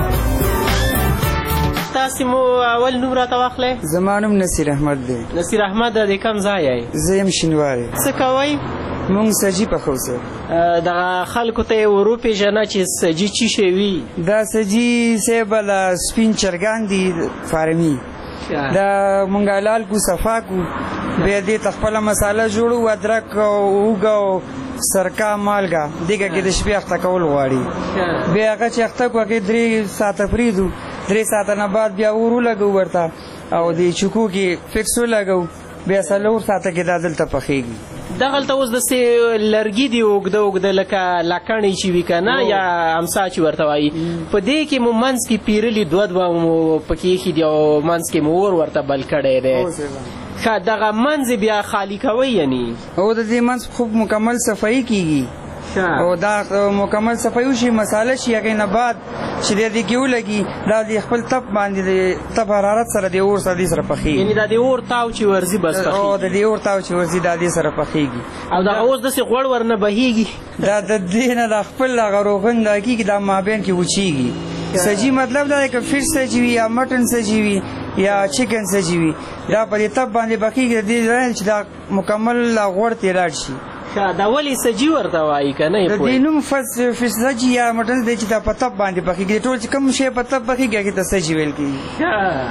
تاسې مو اول نوم راته واخلئ. زما نوم نصیر احمد دی. نصیر احمد د کوم ځای یې؟ زه یم شینواری. څه کوئ؟ مونږ سجي پخو سر. دغه خلکو ته یې وروپېژنه چې سجي څه شی وي؟ دا سجي صاحب له سپین چرګان دي فارمي دا مونږ حلال کو صفا کو بیا دې ته خپله مساله جوړو ادرک اوږه او سرکه مالګه دېګه کې د شپې اخته کول غواړي. بیا هغه چې اخته کړو هغې 3 ساعته پرېږدو 3 ساعته نه بعد بیا اور ولګو ورته او د چوکو کې فکس ولګو بیا 4 ساعته کې دا دلته پخېږي. دغلته اوس داسې لرګي دي اوږده اوږده لکه لکڼې چې وي که نه یا امسا چې ورته وایي په دې کې مو منځ کې پیرلي 2 مو پکې ایښي دي او منځ کې مو اور ورته بل کړی دی. ښه دغه منځ بیا خالي کوئ یعنې او د دې منځ خوب مکمل صفایي کېږي او دا مکمل صفایي وشي مساله شي هغې نه بعد چې د دې کې ولګي دا د خپل تپ باندې د تپ حرارت سره د اور سره دې سره پخېږي. یعنې دا د اور تاو چې ورځي بس پخېږي. او د دې اور تاو چې ورځي دا دې سره پخېږي. او دغه اوس داسې غوړ ورنه بهېږي دا د دې نه د خپل هغه روغن دا کېږي دا مابین کې وچېږي. سجي مطلب دا دی که فش سجي وي یا مټن سجي وي یا چکن سجي وي دا په دې تپ باندې پخېږي د دې چې دا مکمل غوړ ترې لاړ شي. دا ولې سجي ورته وایي که نه؟ د دې نوم فسجي یا مټن دی چې دا په تپ باندې پخېږي ټول چې کوم شی په تپ پخېږي هغې ته سجي ویل کېږي.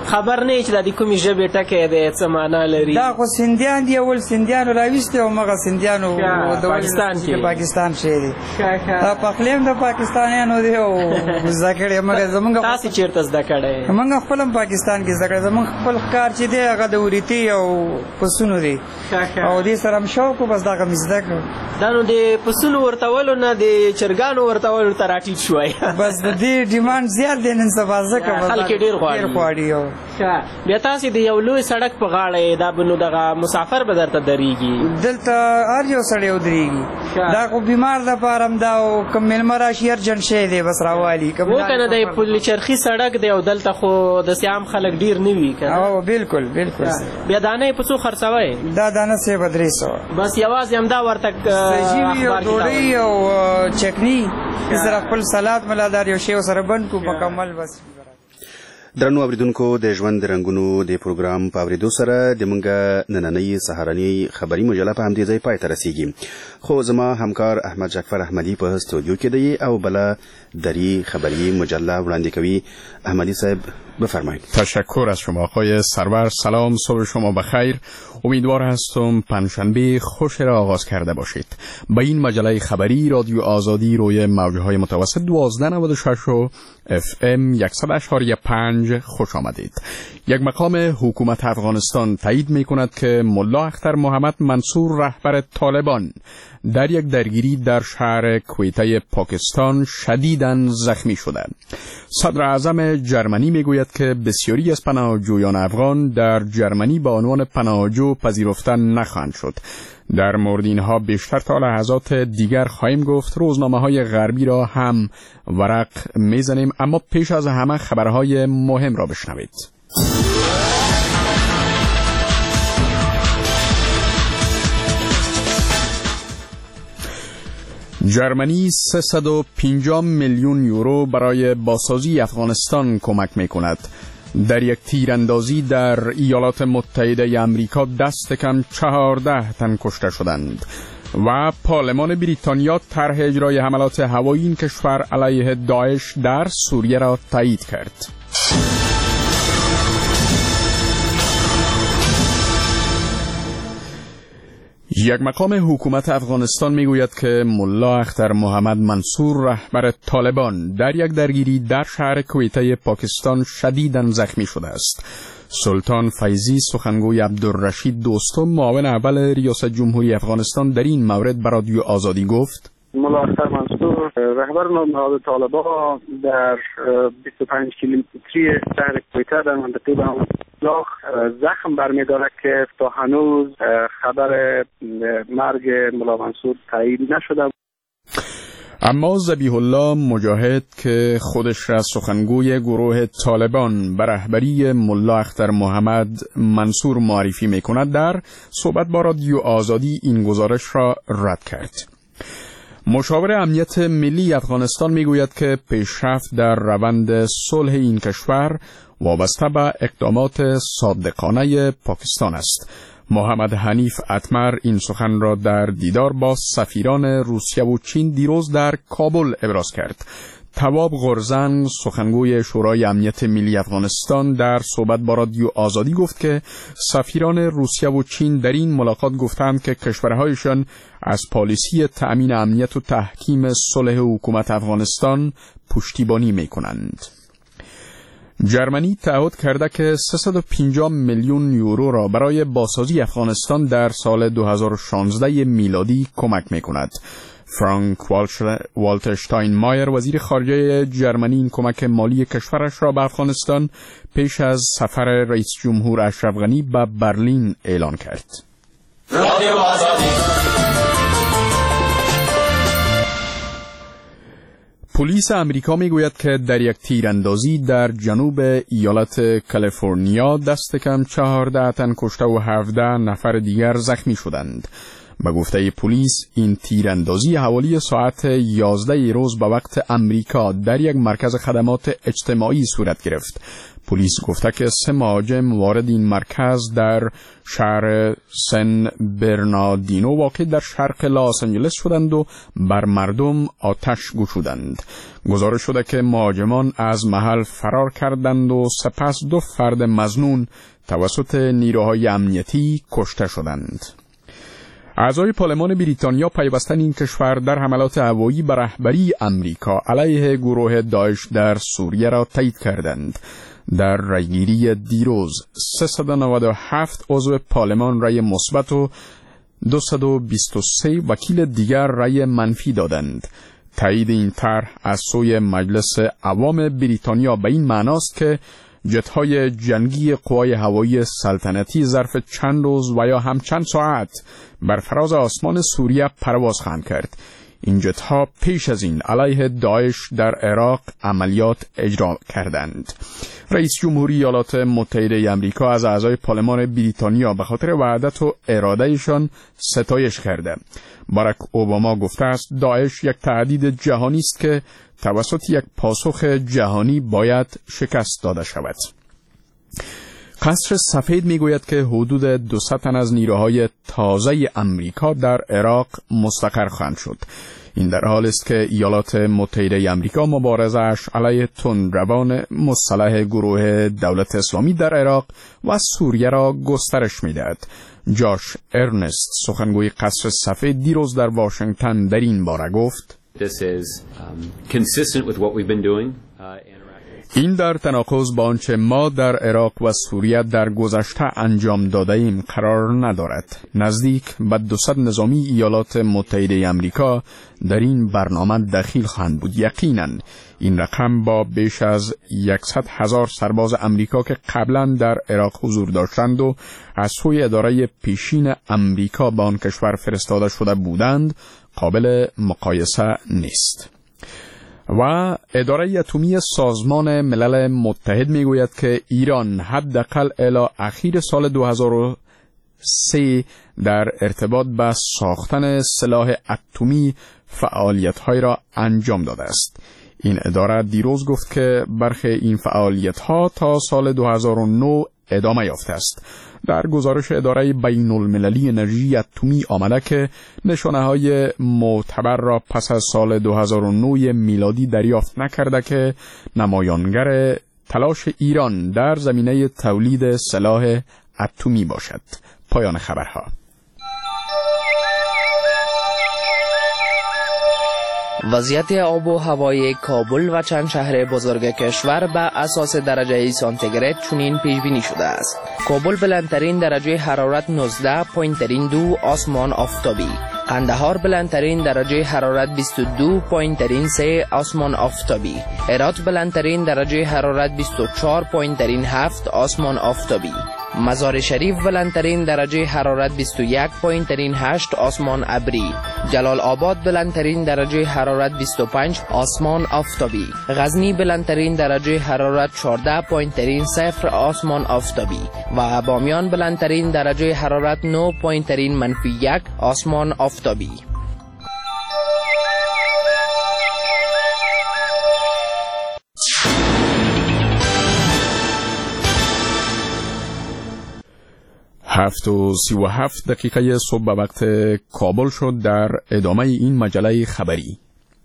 خبر نه چې د کومې ژبې ټکی دی څه معنا لري. دا خو سندیان دی، اول سندیانو راویستي او مغه سندیانو د پاکستان شي دي. پخلی هم د پاکستانیانو دی او زده کړی مګر زمونږ تاسې چېرته زده کړی؟ موږ خپل هم پاکستان کې زده کړی. زمونږ خپل ښکار چې دی هغه د وریتي او پسونو دی او دې سره هم شوق و، بس دغه مې زده کړو. دا نو د پسونو ورتولو نه د چرګانو ورتولو ته راټیټ شوی. بس د دې ډیمانډ زیات دی نن سبا، ځکه خلک یې ډېر غواړي. بیا تاسې د یو لوی سړک په غاړه دا به نو دغه مسافر به درته درېږي؟ دلته هر یو سړی ودرېږي. دا خو بیمار دپاره هم دا او کوم میلمه راشي ارجنټ شی دی بس راوالي. و که نه د پل چرخي سړک دی او دلته خو داسې عام خلک ډېر نه وي که نه؟ بالکل بالکل. بیا دانه یې په څو خرڅوئ؟ دا دانه صرف 300. بس یوازې همدا ورته سجي او ډوډۍ او چکني سره خپل سلاد ملادار یو شی سره بند کو مکمل. بس درنو اوریدونکو، د ژوند رنګونو د پروګرام په اوریدو سره د مونږه نننۍ سهارنۍ خبري مجله په همدې ځای پای ته رسیږي. خو زما همکار احمد جعفر احمدی په استودیو کې دی او بله دری خبری مجله وړاندې کوي. احمدی صاحب بفرمایید. تشکر از شما آقای سرور. سلام، صبح شما بخیر. امیدوار هستم پنجشنبه خوش را آغاز کرده باشید. به این مجله خبری رادیو آزادی روی موجهای متوسط 1296 و FM 100.5 خوش آمدید. یک مقام حکومت افغانستان تایید می کند که ملا اختر محمد منصور رهبر طالبان در یک درگیری در شهر کویته پاکستان شدیداً زخمی شده. صدر اعظم جرمنی میگوید که بسیاری از پناهجویان افغان در جرمنی به عنوان پناهجو پذیرفته نخواهند شد. در مورد اینها بیشتر تا لحظات دیگر خواهیم گفت. روزنامه‌های غربی را هم ورق میزنیم، اما پیش از همه خبرهای مهم را بشنوید. جرمنی 350 میلیون یورو برای بازسازی افغانستان کمک می‌کند. در یک تیراندازی در ایالات متحده آمریکا دست کم 14 تن کشته شدند و پارلمان بریتانیا طرح اجرای حملات هوایی این کشور علیه داعش در سوریه را تایید کرد. یک مقام حکومت افغانستان میگوید که ملا اختر محمد منصور رهبر طالبان در یک درگیری در شهر کویته پاکستان شدیداً زخمی شده است. سلطان فیضی سخنگوی عبدالرشید دوستم معاون اول ریاست جمهوری افغانستان در این مورد به رادیو آزادی گفت: ملا اختر منصور رهبر نهاد طالبان در 25 کیلومتری شهر کویته در منطقه لاخ زخم برمی‌دارد که تا هنوز خبر مرگ ملا منصور تایید نشده. اما ذبیح الله مجاهد که خودش را سخنگوی گروه طالبان به رهبری ملا اختر محمد منصور معرفی می‌کند در صحبت با رادیو آزادی این گزارش را رد کرد. مشاور امنیت ملی افغانستان میگوید که پیشرفت در روند صلح این کشور وابسته به اقدامات صادقانه پاکستان است. محمد حنیف اتمر این سخن را در دیدار با سفیران روسیه و چین دیروز در کابل ابراز کرد. تواب غرزن سخنگوی شورای امنیت ملی افغانستان در صحبت با رادیو آزادی گفت که سفیران روسیه و چین در این ملاقات گفتند که کشورهایشان از پالیسی تأمین امنیت و تحکیم صلح حکومت افغانستان پشتیبانی می‌کنند. جرمنی تعهد کرده که 350 میلیون یورو را برای بازسازی افغانستان در سال 2016 میلادی کمک می‌کند. فرانک والتر شتاینمایر وزیر خارجه جرمنی این کمک مالی کشورش را به افغانستان پیش از سفر رئیس جمهور اشرف غنی به برلین اعلان کرد. پلیس امریکا میگوید که در یک تیراندازی در جنوب ایالت کالیفرنیا دست کم 14 تن کشته و 17 نفر دیگر زخمی شدند. به گفته پلیس این تیراندازی حوالی ساعت 11 روز به وقت امریکا در یک مرکز خدمات اجتماعی صورت گرفت. پلیس گفته که 3 مهاجم وارد این مرکز در شهر سن برناردینو واقع در شرق لاس آنجلس شدند و بر مردم آتش گشودند. گزارش شده که مهاجمان از محل فرار کردند و سپس 2 فرد مظنون توسط نیروهای امنیتی کشته شدند. اعضای پارلمان بریتانیا پیوستن این کشور در حملات هوایی به رهبری امریکا علیه گروه داعش در سوریه را تایید کردند. در رأیگیری دیروز 397 عضو پارلمان رأی مثبت و 223 وکیل دیگر رأی منفی دادند. تایید این طرح از سوی مجلس عوام بریتانیا به این معناست که جت‌های جنگی قوای هوایی سلطنتی ظرف چند روز و یا هم چند ساعت بر فراز آسمان سوریه پرواز خواهند کرد. این جت‌ها پیش از این علیه داعش در عراق عملیات اجرا کردند. رئیس جمهوری ایالات متحده آمریکا از اعضای پارلمان بریتانیا به خاطر وحدت و ارادهشان ستایش کرده. باراک اوباما گفته است داعش یک تهدید جهانی است که توسط یک پاسخ جهانی باید شکست داده شود. قصر سفید میگوید که حدود 200 تن از نیروهای تازه امریکا در عراق مستقر خواهند شد. این در حال است که ایالات متحده آمریکا مبارزه‌اش علیه تندروان مسلح گروه دولت اسلامی در عراق و سوریه را گسترش می‌دهد. جاش ارنست سخنگوی قصر سفید دیروز در واشنگتن در این باره گفت این در تناقض با آنچه ما در عراق و سوریه در گذشته انجام داده ایم قرار ندارد. نزدیک به 200 نظامی ایالات متحده آمریکا در این برنامه دخیل خواهند بود. یقیناً این رقم با بیش از 100,000 سرباز امریکا که قبلا در عراق حضور داشتند و از سوی اداره پیشین امریکا به آن کشور فرستاده شده بودند قابل مقایسه نیست. و اداره اتمی سازمان ملل متحد میگوید که ایران حداقل الی اخیر سال 2003 در ارتباط با ساختن سلاح اتمی فعالیت‌های را انجام داده است. این اداره دیروز گفت که برخی این فعالیت‌ها تا سال 2009 ادامه یافته است. در گزارش اداره بین المللی انرژی اتمی آمده که نشانه‌های معتبر را پس از سال 2009 میلادی دریافت نکرده که نمایانگر تلاش ایران در زمینه تولید سلاح اتمی باشد. پایان خبرها. وضعیت آب و هوای کابل و چند شهر بزرگ کشور به اساس درجه سانتیگراد چنین پیش بینی شده است. کابل بلندترین درجه حرارت 19، پایین‌ترین 2 آسمان آفتابی. قندهار بلندترین درجه حرارت 22، پایین‌ترین 3 آسمان آفتابی. هرات بلندترین درجه حرارت 24، پایین‌ترین 7 آسمان آفتابی. مزار شریف بلندترین درجه حرارت 21، پایین‌ترین 8 آسمان ابری. جلال آباد بلندترین درجه حرارت 25 آسمان آفتابی. غزنی بلندترین درجه حرارت 14، پایین‌ترین 0 آسمان آفتابی. و بامیان بلندترین درجه حرارت 9، پایین‌ترین -1 آسمان آفتابی. هفت و 37 دقیقه صبح به وقت کابل شد. در ادامه این مجله خبری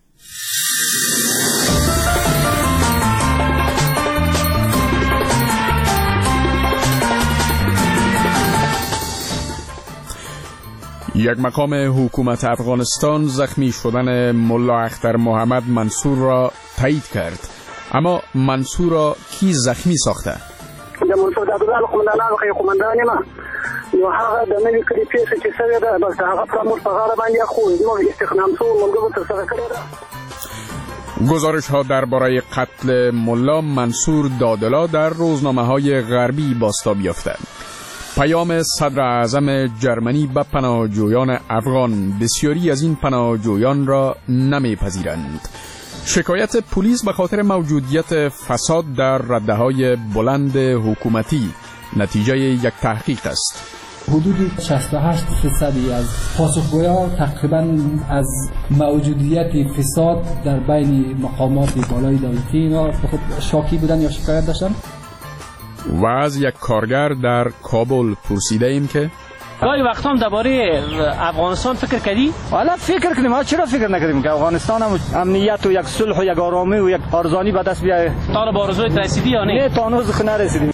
یک مقام حکومت افغانستان زخمی شدن ملا اختر محمد منصور را تایید کرد. اما منصور را کی زخمی ساخته؟ د منصور د عبدالله قومندانانو کې قومندان یم نو هغه د نوې کړي پیسې چې سوی ده بس هغه پرامور په غاړه باندې خو زموږ استخدام شو ملګرو ترسره کړی ده. گزارش ها درباره قتل ملا منصور دادلا در روزنامه‌های غربی بازتاب یافته. پیام صدر اعظم جرمنی به پناهجویان افغان: بسیاری از این پناهجویان را نمیپذیرند. شکایت پلیس به خاطر موجودیت فساد در رده‌های بلند حکومتی نتیجه یک تحقیق است. حدود 68% از پاسخگویان تقریبا از موجودیت فساد در بین مقامات بالای دولتی اینا خود شاکی بودن یا شکایت داشتن. و از یک کارگر در کابل پرسیده ایم که گاهی وقت هم درباره افغانستان فکر کردی؟ حالا فکر کنیم، ما چرا فکر نکردیم که افغانستان هم امنیت و یک صلح و یک آرامی و یک آرزانی به دست بیاره. تا به آرزویت رسیدی یا نه؟ نه، تا هنوز نرسیدیم.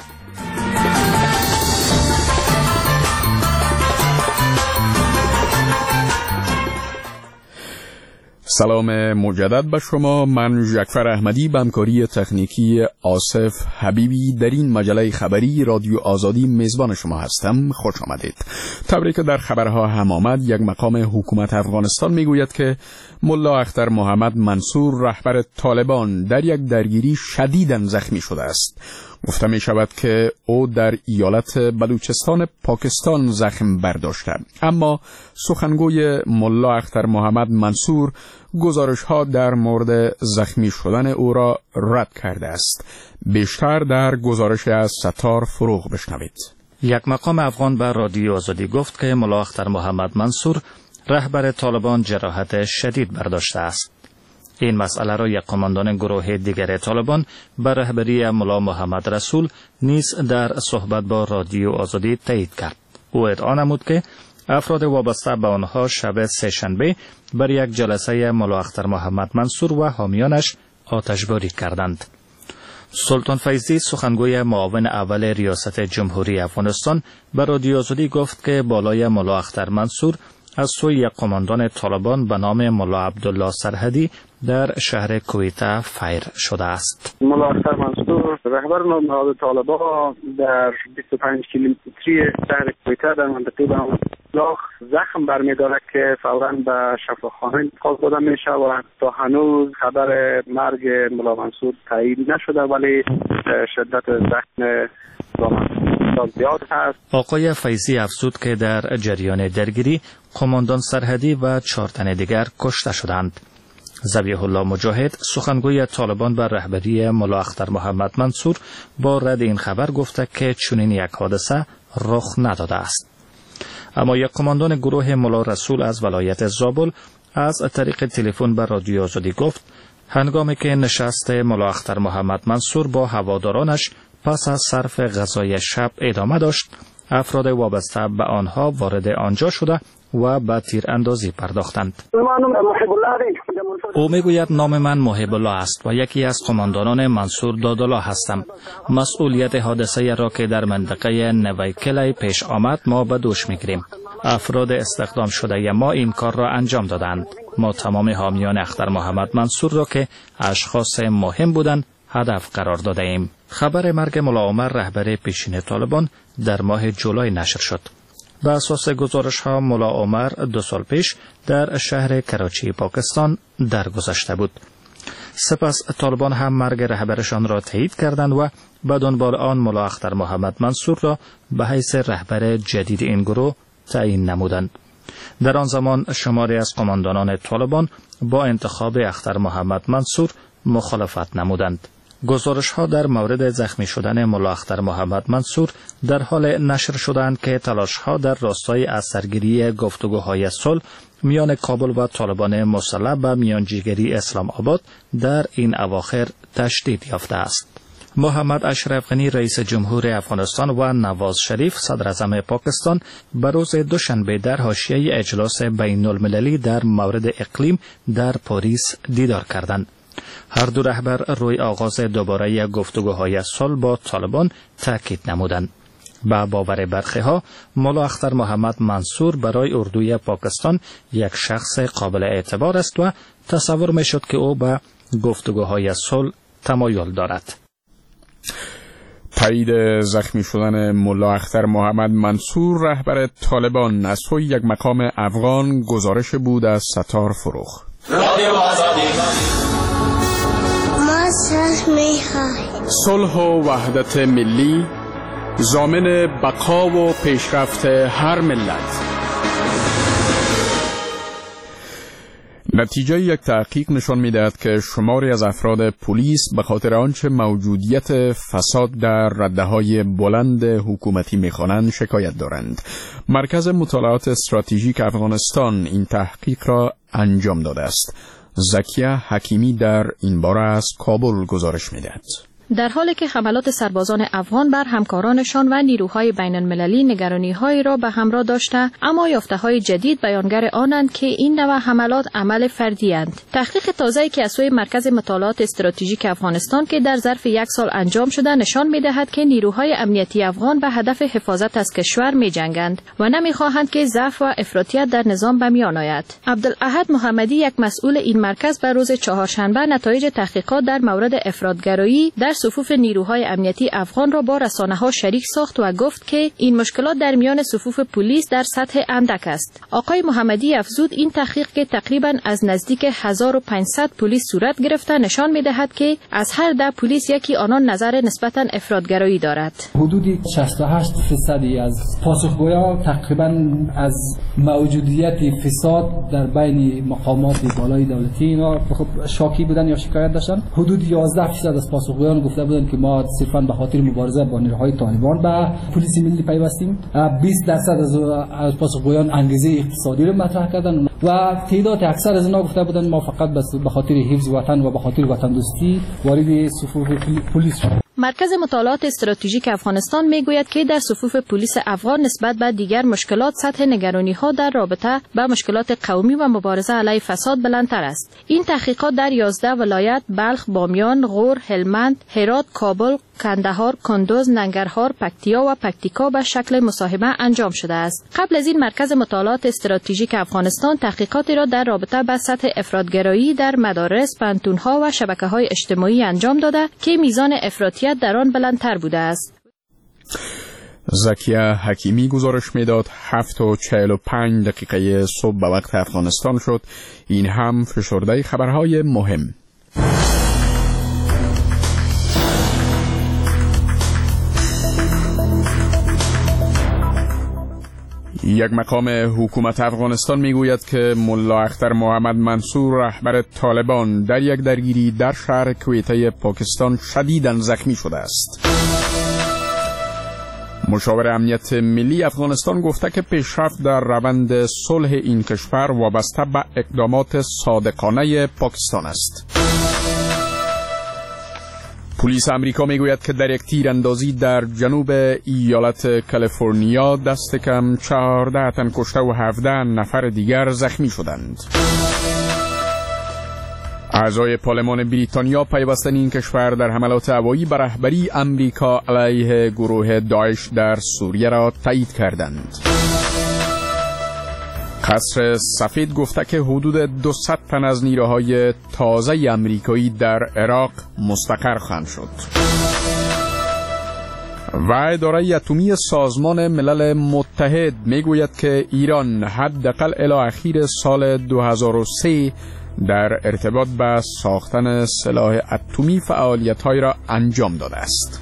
سلام مجدد به شما. من جعفر احمدی به همکاری تکنیکی آصف حبیبی در این مجله خبری رادیو آزادی میزبان شما هستم. خوش آمدید. طوری که در خبرها هم آمد، یک مقام حکومت افغانستان میگوید که ملا اختر محمد منصور رهبر طالبان در یک درگیری شدیداً زخمی شده است. گفته می شود که او در ایالت بلوچستان پاکستان زخم برداشته، اما سخنگوی ملا اختر محمد منصور گزارش ها در مورد زخمی شدن او را رد کرده است. بیشتر در گزارش از ستار فروغ بشنوید. یک مقام افغان به رادیو آزادی گفت که ملا اختر محمد منصور رهبر طالبان جراحت شدید برداشته است. این مسئله را یک قماندان گروه دیگر طالبان به رهبری ملا محمد رسول نیز در صحبت با رادیو آزادی تایید کرد. او ادعا نمود که افراد وابسته به آنها شب سه‌شنبه بر یک جلسه ملا اختر محمد منصور و حامیانش آتشباری کردند. سلطان فیضی سخنگوی معاون اول ریاست جمهوری افغانستان به رادیو آزادی گفت که بالای ملا اختر منصور از سوی یک قماندان طالبان به نام ملا عبدالله سرحدی در شهر کویته فایر شده است. ملا اختر منصور رهبر نهاد طالبان در 25 کیلومتری شهر کویته در منطقه باملاخ زخم برمی‌دارد که فوراً به شفاخانه انتقال داده میشه و تا هنوز خبر مرگ ملا منصور تایید نشده، ولی شدت زخم زیاد هست. آقای فیضی افزود که در جریان درگیری قماندان سرحدی و 4 تن دیگر کشته شدند. ذبیح الله مجاهد سخنگوی طالبان بر رهبری ملا اختر محمد منصور با رد این خبر گفته که چنین یک حادثه رخ نداده است. اما یک قماندان گروه ملا رسول از ولایت زابل از طریق تلفن به رادیو آزادی گفت هنگامی که نشست ملا اختر محمد منصور با هوادارانش پس از صرف غذای شب ادامه داشت، افراد وابسته به آنها وارد آنجا شده و به تیر اندازی پرداختند. او میگوید نام من محب الله است و یکی از قماندانان منصور دادالله هستم. مسئولیت حادثه را که در منطقه نویکلی پیش آمد ما به دوش میگیریم. افراد استخدام شده ما این کار را انجام دادند. ما تمام حامیان اختر محمد منصور را که اشخاص مهم بودند هدف قرار داده ایم. خبر مرگ ملا عمر رهبر پیشین طالبان در ماه جولای نشر شد. به اساس گزارش ها ملا عمر 2 سال پیش در شهر کراچی پاکستان درگذشته بود. سپس طالبان هم مرگ رهبرشان را تایید کردند و به دنبال آن ملا اختر محمد منصور را به حیث رهبر جدید این گروه تعیین نمودند. در آن زمان شماری از قماندانان طالبان با انتخاب اختر محمد منصور مخالفت نمودند. گزارش ها در مورد زخمی شدن ملا اختر محمد منصور در حال نشر شدند که تلاش ها در راستای از سرگیری گفتگوهای صلح میان کابل و طالبان مسلح به میانجیگری اسلام آباد در این اواخر تشدید یافته است. محمد اشرف غنی رئیس جمهور افغانستان و نواز شریف صدر اعظم پاکستان به روز دوشنبه در حاشیه اجلاس بین المللی در مورد اقلیم در پاریس دیدار کردند. هر دو رهبر روی آغاز دوباره گفتگوهای صلح با طالبان تاکید نمودند. با باور برخی‌ها ملا اختر محمد منصور برای اردوی پاکستان یک شخص قابل اعتبار است و تصور می‌شد که او به گفتگوهای صلح تمایل دارد. تایید زخمی شدن ملا اختر محمد منصور رهبر طالبان از سوی یک مقام افغان گزارش بود از ستار فروغ. رادیو آزادی. صلح و وحدت ملی ضامن بقا و پیشرفت هر ملت. نتیجه یک تحقیق نشان می‌دهد که شماری از افراد پلیس به خاطر آنچه موجودیت فساد در رده‌های بلند حکومتی می‌خوانند شکایت دارند. مرکز مطالعات استراتژیک افغانستان این تحقیق را انجام داده است. زکیه حکیمی در این باره از کابل گزارش می‌دهد. در حالی که حملات سربازان افغان بر همکارانشان و نیروهای بین‌المللی نگرانی‌هایی را به همراه داشته، اما یافته‌های جدید بیانگر آنند که این نوع حملات عمل فردی‌اند. تحقیق تازه‌ای که از سوی مرکز مطالعات استراتژیک افغانستان که در ظرف 1 سال انجام شده نشان می‌دهد که نیروهای امنیتی افغان به هدف حفاظت از کشور می‌جنگند و نمی‌خواهند که ضعف و افراطیت در نظام به میان آید. عبدالاحد محمدی، یک مسئول این مرکز، به روز چهارشنبه نتایج تحقیقات در مورد افراطگرایی در صفوف نیروهای امنیتی افغان را با رسانه‌ها شریک ساخت و گفت که این مشکلات در میان صفوف پلیس در سطح اندک است. آقای محمدی افزود این تحقیق که تقریباً از نزدیک 1500 پلیس صورت گرفته نشان می‌دهد که از هر 10 پلیس یکی آنان نظر نسبتاً افراطگرایی دارد. حدود 68% از پاسخگویان تقریباً از موجودیت فساد در بین مقامات بالای دولتی اینا شاکی بودن یا شکایت داشتن. حدود 11% از پاسخگویان گفته بودن که ما صرفاً به خاطر مبارزه با نیروهای طالبان به پلیس ملی پیوستیم. 20% از پاسخگویان انگیزه اقتصادی را مطرح کردند و تعداد اکثر از اینا گفته بودن ما فقط به خاطر حفظ وطن و به خاطر وطن دوستی وارد صفوف پلیس شدیم. مرکز مطالعات استراتژیک افغانستان میگوید که در صفوف پلیس افغان نسبت به دیگر مشکلات سطح نگرانی‌ها در رابطه با مشکلات قومی و مبارزه علیه فساد بلندتر است. این تحقیقات در 11 ولایت بلخ، بامیان، غور، هلمند، هرات، کابل، کندهار، کندوز، ننگرهار، پکتیا و پکتیکا به شکل مصاحبه انجام شده است. قبل از این مرکز مطالعات استراتژیک افغانستان تحقیقاتی را در رابطه با سطح افراطگرایی در مدارس، پانتون‌ها و شبکه‌های اجتماعی انجام داده که میزان افراطیت در آن بلندتر بوده است. زکیه حکیمی گزارش میداد 7:45 صبح به وقت افغانستان شد. این هم فشرده خبرهای مهم. یک مقام حکومت افغانستان میگوید که ملا اختر محمد منصور رهبر طالبان در یک درگیری در شهر کویته پاکستان شدیداً زخمی شده است. مشاور امنیت ملی افغانستان گفته که پیشرفت در روند صلح این کشور وابسته به اقدامات صادقانه پاکستان است. پلیس امریکا میگوید که در یک تیراندازی در جنوب ایالت کالیفرنیا دست کم 14 تن کشته و 17 نفر دیگر زخمی شدند. اعضای پارلمان بریتانیا پیوستن این کشور در حملات هوایی به رهبری امریکا علیه گروه داعش در سوریه را تایید کردند. قصر سفید گفته که حدود 200 تن از نیروهای تازه امریکایی در عراق مستقر خواهند شد. و اداره اتمی سازمان ملل متحد میگوید که ایران حداقل الی اخیر سال 2003 در ارتباط با ساختن سلاح اتمی فعالیت‌هایی را انجام داده است.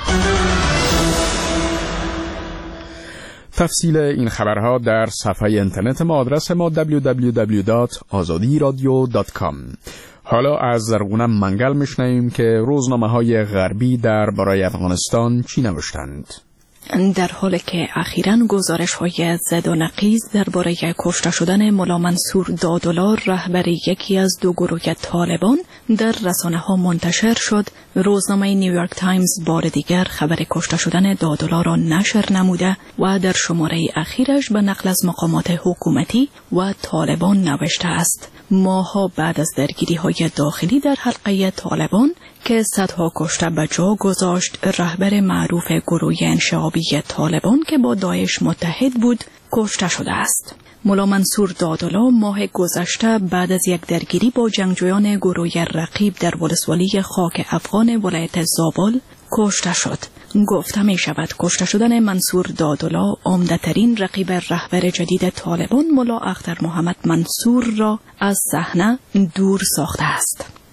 تفصیل این خبرها در صفحه اینترنت ما، آدرس ما www.azadiradio.com. حالا از زرغونه منگل میشنویم که روزنامه‌های غربی در برای افغانستان چی نوشتند. در حالی که اخیراً گزارش‌های زد و نقیض درباره کشته شدن ملا منصور دادولا رهبر یکی از دو گروه طالبان در رسانه‌ها منتشر شد، روزنامه نیویورک تایمز بار دیگر خبر کشته شدن دادولا را نشر نموده و در شماره اخیرش به نقل از مقامات حکومتی و طالبان نوشته است: ماه‌ها بعد از درگیری‌های داخلی در حلقه طالبان که صدها کشته به جا گذاشت، رهبر معروف گروه انشعابی طالبان که با داعش متحد بود کشته شده است. ملا منصور دادولا ماه گذشته بعد از یک درگیری با جنگجویان گروه رقیب در ولسوالی خاک افغان ولایت زابل کشته شد. گفته می شود کشته شدن منصور دادولا عمده ترین رقیب رهبر جدید طالبان ملا اختر محمد منصور را از صحنه دور ساخته است.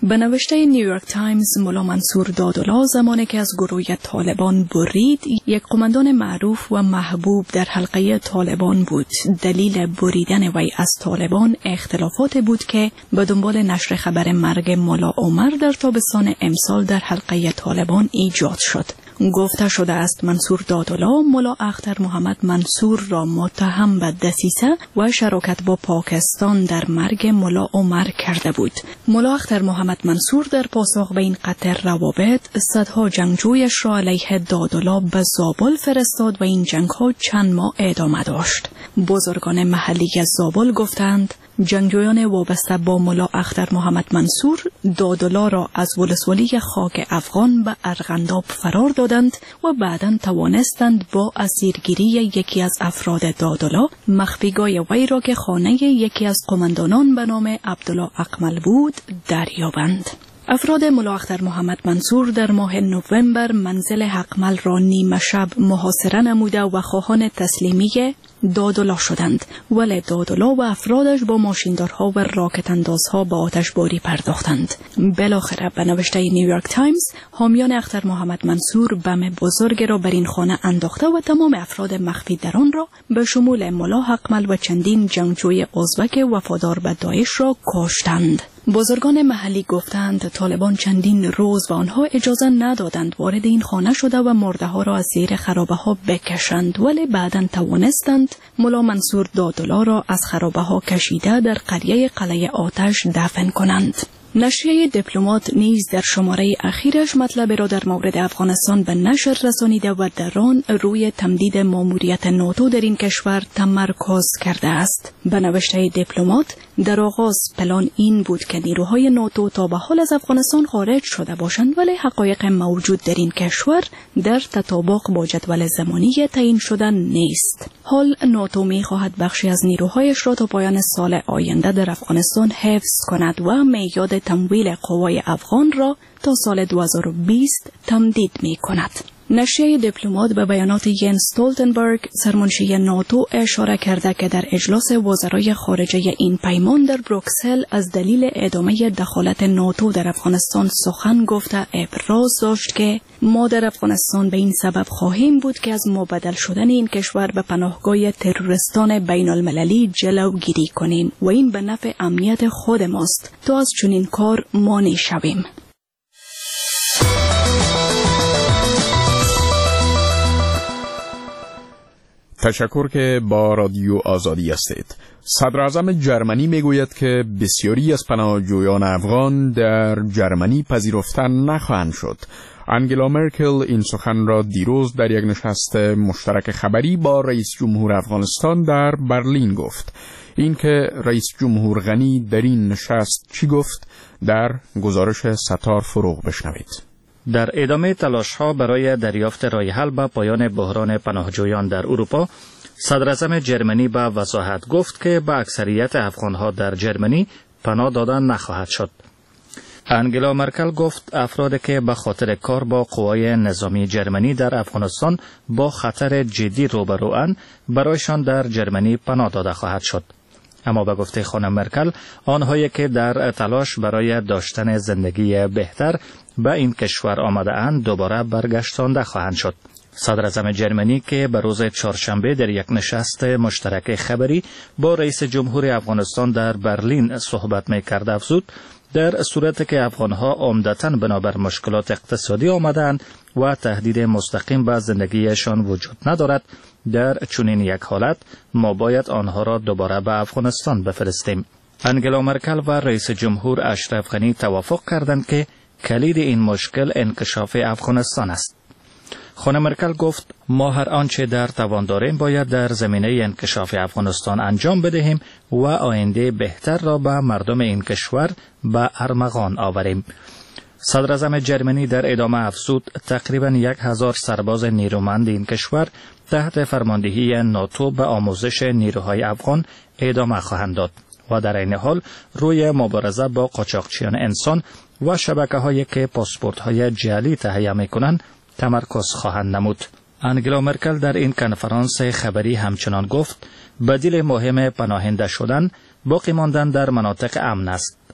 به نوشته نیویورک تایمز، ملا منصور دادولا زمانی که از گروه طالبان برید، یک قماندان معروف و محبوب در حلقه طالبان بود. دلیل بریدن وی از طالبان اختلافات بود که به دنبال نشر خبر مرگ ملا عمر در تابستان امسال در حلقه طالبان ایجاد شد. گفته شده است منصور دادولا ملا اختر محمد منصور را متهم به دسیسه و شراکت با پاکستان در مرگ ملا عمر کرده بود. ملا اختر محمد منصور در پاسخ به این قطع روابط صدها جنگجویش را علیه دادولا به زابل فرستاد و این جنگ‌ها چند ماه ادامه داشت. بزرگان محلی از زابل گفتند جنگجویان وابسته با ملا اختر محمد منصور دادولا را از ولسوالی خاک افغان به ارغنداب فرار دادند و بعداً توانستند با اسیرگیری یکی از افراد دادولا مخفیگاه وی را که خانه یکی از قماندانان به نام عبدالله اقمل بود دریابند. افراد ملا اختر محمد منصور در ماه نوامبر منزل اقمل را نیمه شب محاصره نموده و خواهان تسلیمی دادولا شدند، ولی دادولا و افرادش با ماشیندارها و راکت اندازها به آتشباری پرداختند. بالاخره به نوشته نیویورک تایمز، حامیان اختر محمد منصور بم بزرگ را بر این خانه انداخته و تمام افراد مخفی در آن را به شمول ملا اقمل و چندین جنگجوی ازبک وفادار به داعش را کشتند. بزرگان محلی گفتند طالبان چندین روز و آنها اجازه ندادند وارد این خانه شده و مرده ها را از زیر خرابه ها بکشند، ولی بعداً توانستند ملا منصور دادولا را از خرابه ها کشیده در قریه قلعه آتش دفن کنند. نشریه دیپلمات نیز در شماره اخیرش مطلب را در مورد افغانستان به نشر رسانیده و در آن روی تمدید ماموریت ناتو در این کشور تمرکز کرده است. به نوشته دیپلمات، در آغاز پلان این بود که نیروهای ناتو تا به حال از افغانستان خارج شده باشند، ولی حقایق موجود در این کشور در تطابق با جدول زمانی تعیین شده نیست. حال ناتو می خواهد بخشی از نیروهایش را تا پایان سال آینده در افغانستان حفظ کند و میعاد تمویل قوای افغان را تا سال 2020 تمدید می کند. نشریه دیپلمات به بیانات ین استولتنبرگ سرمنشی ناتو اشاره کرده که در اجلاس وزرای خارجه این پیمان در بروکسل از دلیل ادامه دخالت ناتو در افغانستان سخن گفته ابراز داشت که ما در افغانستان به این سبب خواهیم بود که از مبدل شدن این کشور به پناهگاه تروریستان بین المللی جلوگیری کنیم و این به نفع امنیت خود ماست تا از چنین کار مانع شویم. تشکر که با رادیو آزادی هستید. صدر اعظم جرمنی میگوید که بسیاری از پناهجویان افغان در جرمنی پذیرفته نخواهند شد. انگلا مرکل این سخن را دیروز در یک نشست مشترک خبری با رئیس جمهور افغانستان در برلین گفت. این که رئیس جمهور غنی در این نشست چی گفت در گزارش ستار فروغ بشنوید. در ادامه تلاش‌ها برای دریافت راه حل به پایان بحران پناهجویان در اروپا، صدر اعظم جرمنی به وضاحت گفت که به اکثریت افغان‌ها در جرمنی پناه دادن نخواهد شد. انگلا مرکل گفت افرادی که به خاطر کار با قوای نظامی جرمنی در افغانستان با خطر جدی روبروان، برایشان در جرمنی پناه داده خواهد شد. اما به گفته خانم مرکل، آنهایی که در تلاش برای داشتن زندگی بهتر به این کشور آمده اند دوباره برگشتانده خواهند شد. صدر اعظم جرمنی که به روز چهارشنبه در یک نشست مشترک خبری با رئیس جمهور افغانستان در برلین صحبت می‌کرد افزود در صورتی که افغان‌ها عمدتاً بنابر مشکلات اقتصادی آمدند و تهدید مستقیم به زندگیشان وجود ندارد، در چنین یک حالت ما باید آنها را دوباره به افغانستان بفرستیم. انگلا مرکل و رئیس جمهور اشرف غنی توافق کردند که کلید این مشکل انکشاف افغانستان است. خانم مرکل گفت ما هر آنچه در توان داریم باید در زمینه انکشاف افغانستان انجام بدهیم و آینده بهتر را به مردم این کشور به ارمغان آوریم. صدر اعظم جرمنی در ادامه افزود تقریباً 1000 سرباز نیرومند این کشور تحت فرماندهی ناتو به آموزش نیروهای افغان ادامه خواهند داد و در این حال روی مبارزه با قاچاقچیان انسان و شبکه‌هایی که پاسپورت‌های جعلی تهیه می‌کنند تمرکز خواهند نمود. انگلا مرکل در این کنفرانس خبری همچنان گفت بدیل مهم پناهنده شدن باقی ماندن در مناطق امن است.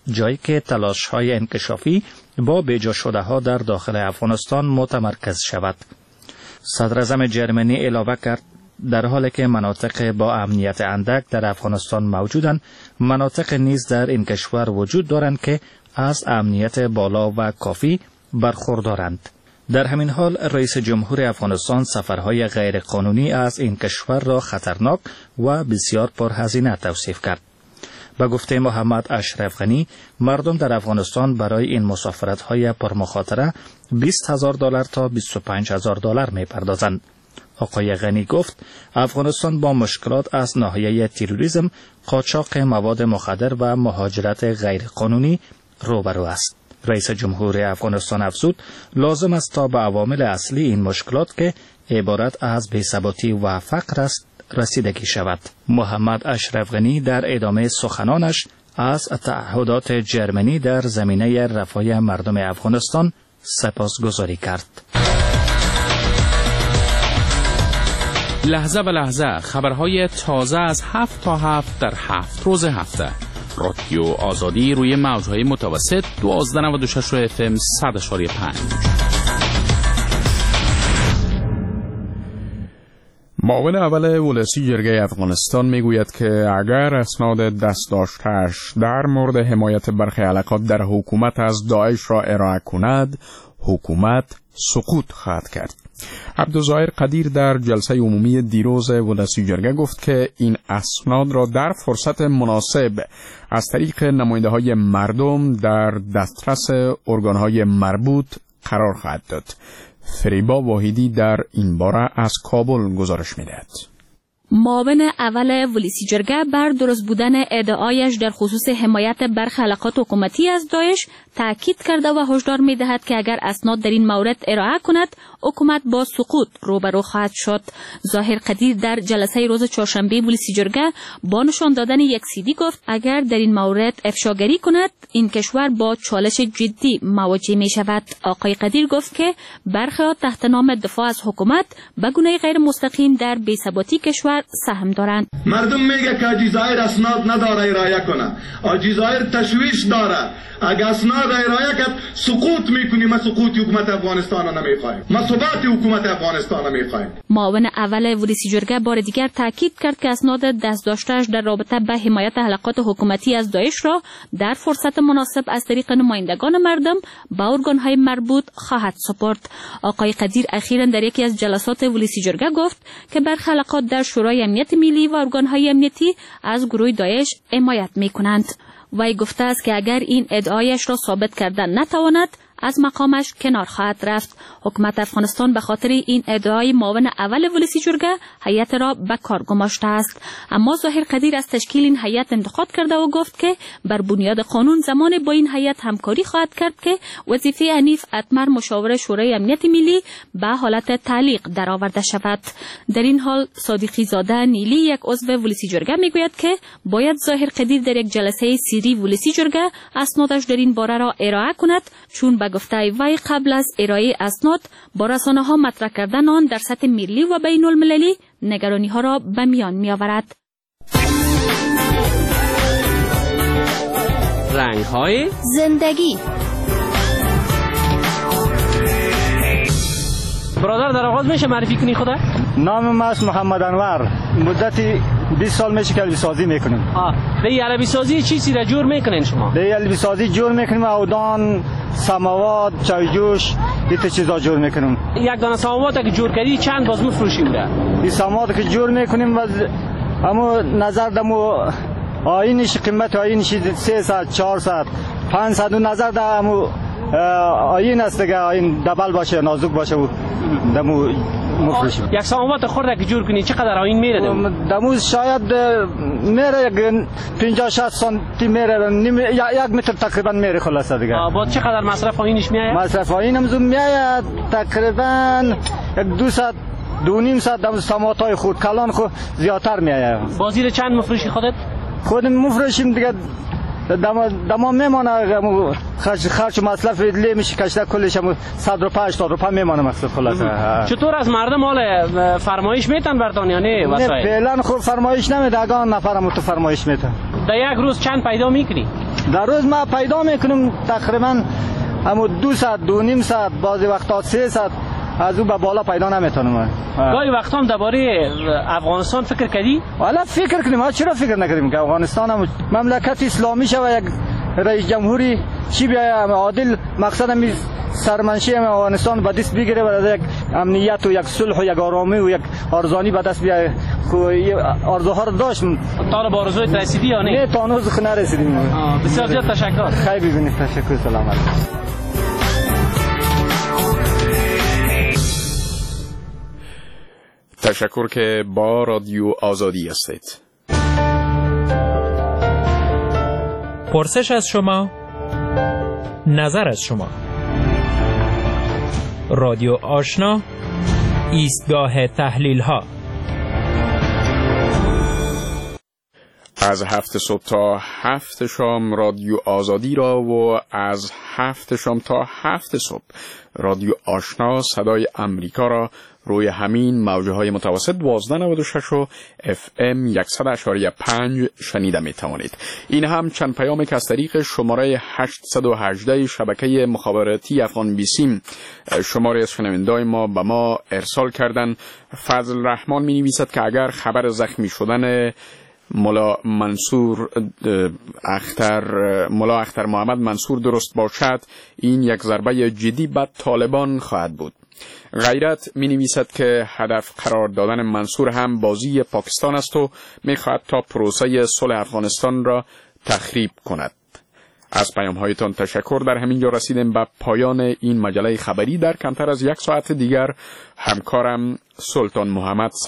جایی که تلاش‌های انکشافی با بیجا شده ها در داخل افغانستان متمرکز شود. صدراعظم جرمنی علاوه کرد در حالی که مناطق با امنیت اندک در افغانستان موجودند، مناطق نیز در این کشور وجود دارند که از امنیت بالا و کافی برخوردارند. در همین حال رئیس جمهور افغانستان سفرهای غیرقانونی از این کشور را خطرناک و بسیار پرهزینه توصیف کرد. به گفته محمد اشرف غنی، مردم در افغانستان برای این مسافرت‌های پرمخاطره $20,000 تا $25,000 می‌پردازند. آقای غنی گفت افغانستان با مشکلات از ناحیه تروریسم، قاچاق مواد مخدر و مهاجرت غیرقانونی روبرو است. رئیس جمهور افغانستان افزود لازم است تا به عوامل اصلی این مشکلات که عبارت از بی‌ثباتی و فقر است رسیدگی شود. محمد اشرف غنی در ادامه سخنانش از تعهدات جرمنی در زمینه رفاه مردم افغانستان سپاسگزاری کرد. لحظه به لحظه خبرهای تازه از 7 تا 7 در 7 روز هفته. رادیو آزادی روی موجهای متوسط 1296 FM 100.5. معاون اول ولسی جرگه افغانستان میگوید که اگر اسناد دست داشته‌اش در مورد حمایت برخی علاقات در حکومت از داعش را ارائه کند، حکومت سقوط خواهد کرد. عبدالظاهر قدیر در جلسه عمومی دیروز ولسی جرگه گفت که این اسناد را در فرصت مناسب از طریق نماینده‌های مردم در دسترس ارگان‌های مربوط قرار خواهد داد. فریبا واحدی در این باره از کابل گزارش می‌دهد. معاون اول ولسی جرگه بر درست بودن ادعایش در خصوص حمایت برخی علاقات حکومتی از داعش تاکید کرده و هشدار می‌دهد که اگر اسناد در این مورد ارائه کند، حکومت با سقوط روبرو خواهد شد. ظاهر قدیر در جلسه روز چهارشنبه ولسی جرگه با نشان دادن یک CD گفت اگر در این مورد افشاگری کند، این کشور با چالش جدی مواجه می شود. آقای قدیر گفت که برخی تحت نام دفاع از حکومت به گونه غیر مستقیم در بی‌ثباتی کشور سهم دارند. مردم میگه که آجیزایر اسناد نداره ارائه کنه، آجیزایر تشویش داره. اگه اسناد ارائه کرد سقوط میکنیم. ما سقوط حکومت افغانستان رو نمیخوایم، ما ثبات حکومت افغانستان رو میخوایم. معاون اول ولسی جرگه بار دیگر تاکید کرد که اسناد دست داشته‌اش در رابطه به حمایت حلقات حکومتی از داعش را در فرصت مناسب از طریق نمایندگان مردم به ارگان‌های مربوط خواهد سپرد. آقای قدیر اخیراً در یکی از جلسات ولسی جرگه گفت که برخی حلقات در شورای امنیت ملی و ارگان‌های امنیتی از گروه داعش حمایت می‌کنند. وی گفته است که اگر این ادعایش را ثابت کردن نتواند، از مقامش کنار خواهد رفت. حکومت افغانستان به خاطر این ادعای معاون اول ولسی جرگه هیئت را به کار گماشته است. اما ظاهر قدیر از تشکیل این هیئت انتقاد کرده و گفت که بر بنیاد قانون زمان با این هیئت همکاری خواهد کرد که وظیفه حنیف اتمر مشاور شورای امنیت ملی به حالت تعلیق درآورده شود. در این حال صادقی زاده نیلی، یک عضو ولسی جرگه، میگوید که باید ظاهر قدیر در یک جلسه سری ولسی جرگه اسنادش در این باره را ارائه کند، چون به گفته وی قبل از ارائه اسناد با رسانه‌ها مطرح کردن آن در سطح ملی و بین المللی نگرانی‌ها را به میان می‌آورد. رنگ‌های زندگی. برادر در آغاز میشه معرفی کنی خدا؟ نام من است محمد انور. مدتی 20 سال میشه که علبی سازی میکنیم. به علبی سازی چیزی را جور میکنین شما؟ به علبی سازی جور میکنیم، اودان، سماوات، چای جوش، این چیزا جور میکنیم. یک دانه سماوات که جور کردی چند باز میفروشی اون را؟ این سماوات که جور میکنیم و اما نظر دمو آینش، قیمت آینش 300 400 500 و نظر دمو آین است که آین دبل باشه، نازک باشه و دمو مفروشیم. یک سماوات خورده که جور کنی چقدر آین میره دمو؟ شاید میره 50 60 سانتی میره، یک متر تقریبا میره خلاصه دیگه. بعد چقدر مصرف آینش میآید؟ مصرف آینم زوم میآید تقریبا 200 2.5 ساعت دم سماواتای خود کلان خود زیادتر میآید. بازی چند مفروشی خودت؟ خودم مفروشیم دیگه دما میمانه، خرج مصرف لی میشه کشته کلش 100 روپیه 80 روپیه میمانه مقصد خلاصه. چطور از مردم حال فرمایش میتن بردان یا نه وسایل؟ فعلا خب فرمایش نمیده، اگه نفرم تو فرمایش میتن. در یک روز چند پیدا میکنی؟ در روز ما پیدا میکنیم تقریبا همو 2 ساعت 2.5 ساعت، بعضی وقتا 3 ساعت از او به بالا پیدا نمیتونم. گاهی وقتا هم درباره افغانستان فکر کردی؟ والا فکر کنیم، ما چرا فکر نکردیم که افغانستان هم مملکت اسلامی شود، یک رئیس جمهوری چی بیاید عادل، مقصد هم سرمنشی افغانستان به دست بگیره و یک امنیت و یک صلح و یک آرامی و یک ارزانی به دست بیاره. آرزوها رو داشتم. تا به آرزویت رسیدی یا نه؟ نه تا هنوز نرسیدیم. بسیار زیاد تشکر. خیلی ببینید، تشکر، سلام علیکم. تشکر که با رادیو آزادی هستید. پرسش از شما، نظر از شما. رادیو آشنا، ایستگاه تحلیل ها. از 7 صبح تا 7 شام رادیو آزادی را و از 7 شام تا 7 صبح رادیو آشنا صدای امریکا را روی همین موجه های متوسط 1296 و FM 100.5 شنیده می توانید. این هم چند پیامی که از طریق شماره 818 شبکه مخابراتی افغان بیسیم شماره از شنوندای ما به ما ارسال کردن. فضل رحمان می نویسد که اگر خبر زخمی شدن ملا اختر محمد منصور درست باشد، این یک ضربه جدی به طالبان خواهد بود. غیرت می نویسد که هدف قرار دادن منصور هم بازی پاکستان است و می خواهد تا پروسه صلح افغانستان را تخریب کند. از پیام هایتان تشکر. در همین جا رسیدیم به پایان این مجله خبری. در کمتر از 1 ساعت دیگر همکارم سلطان محمد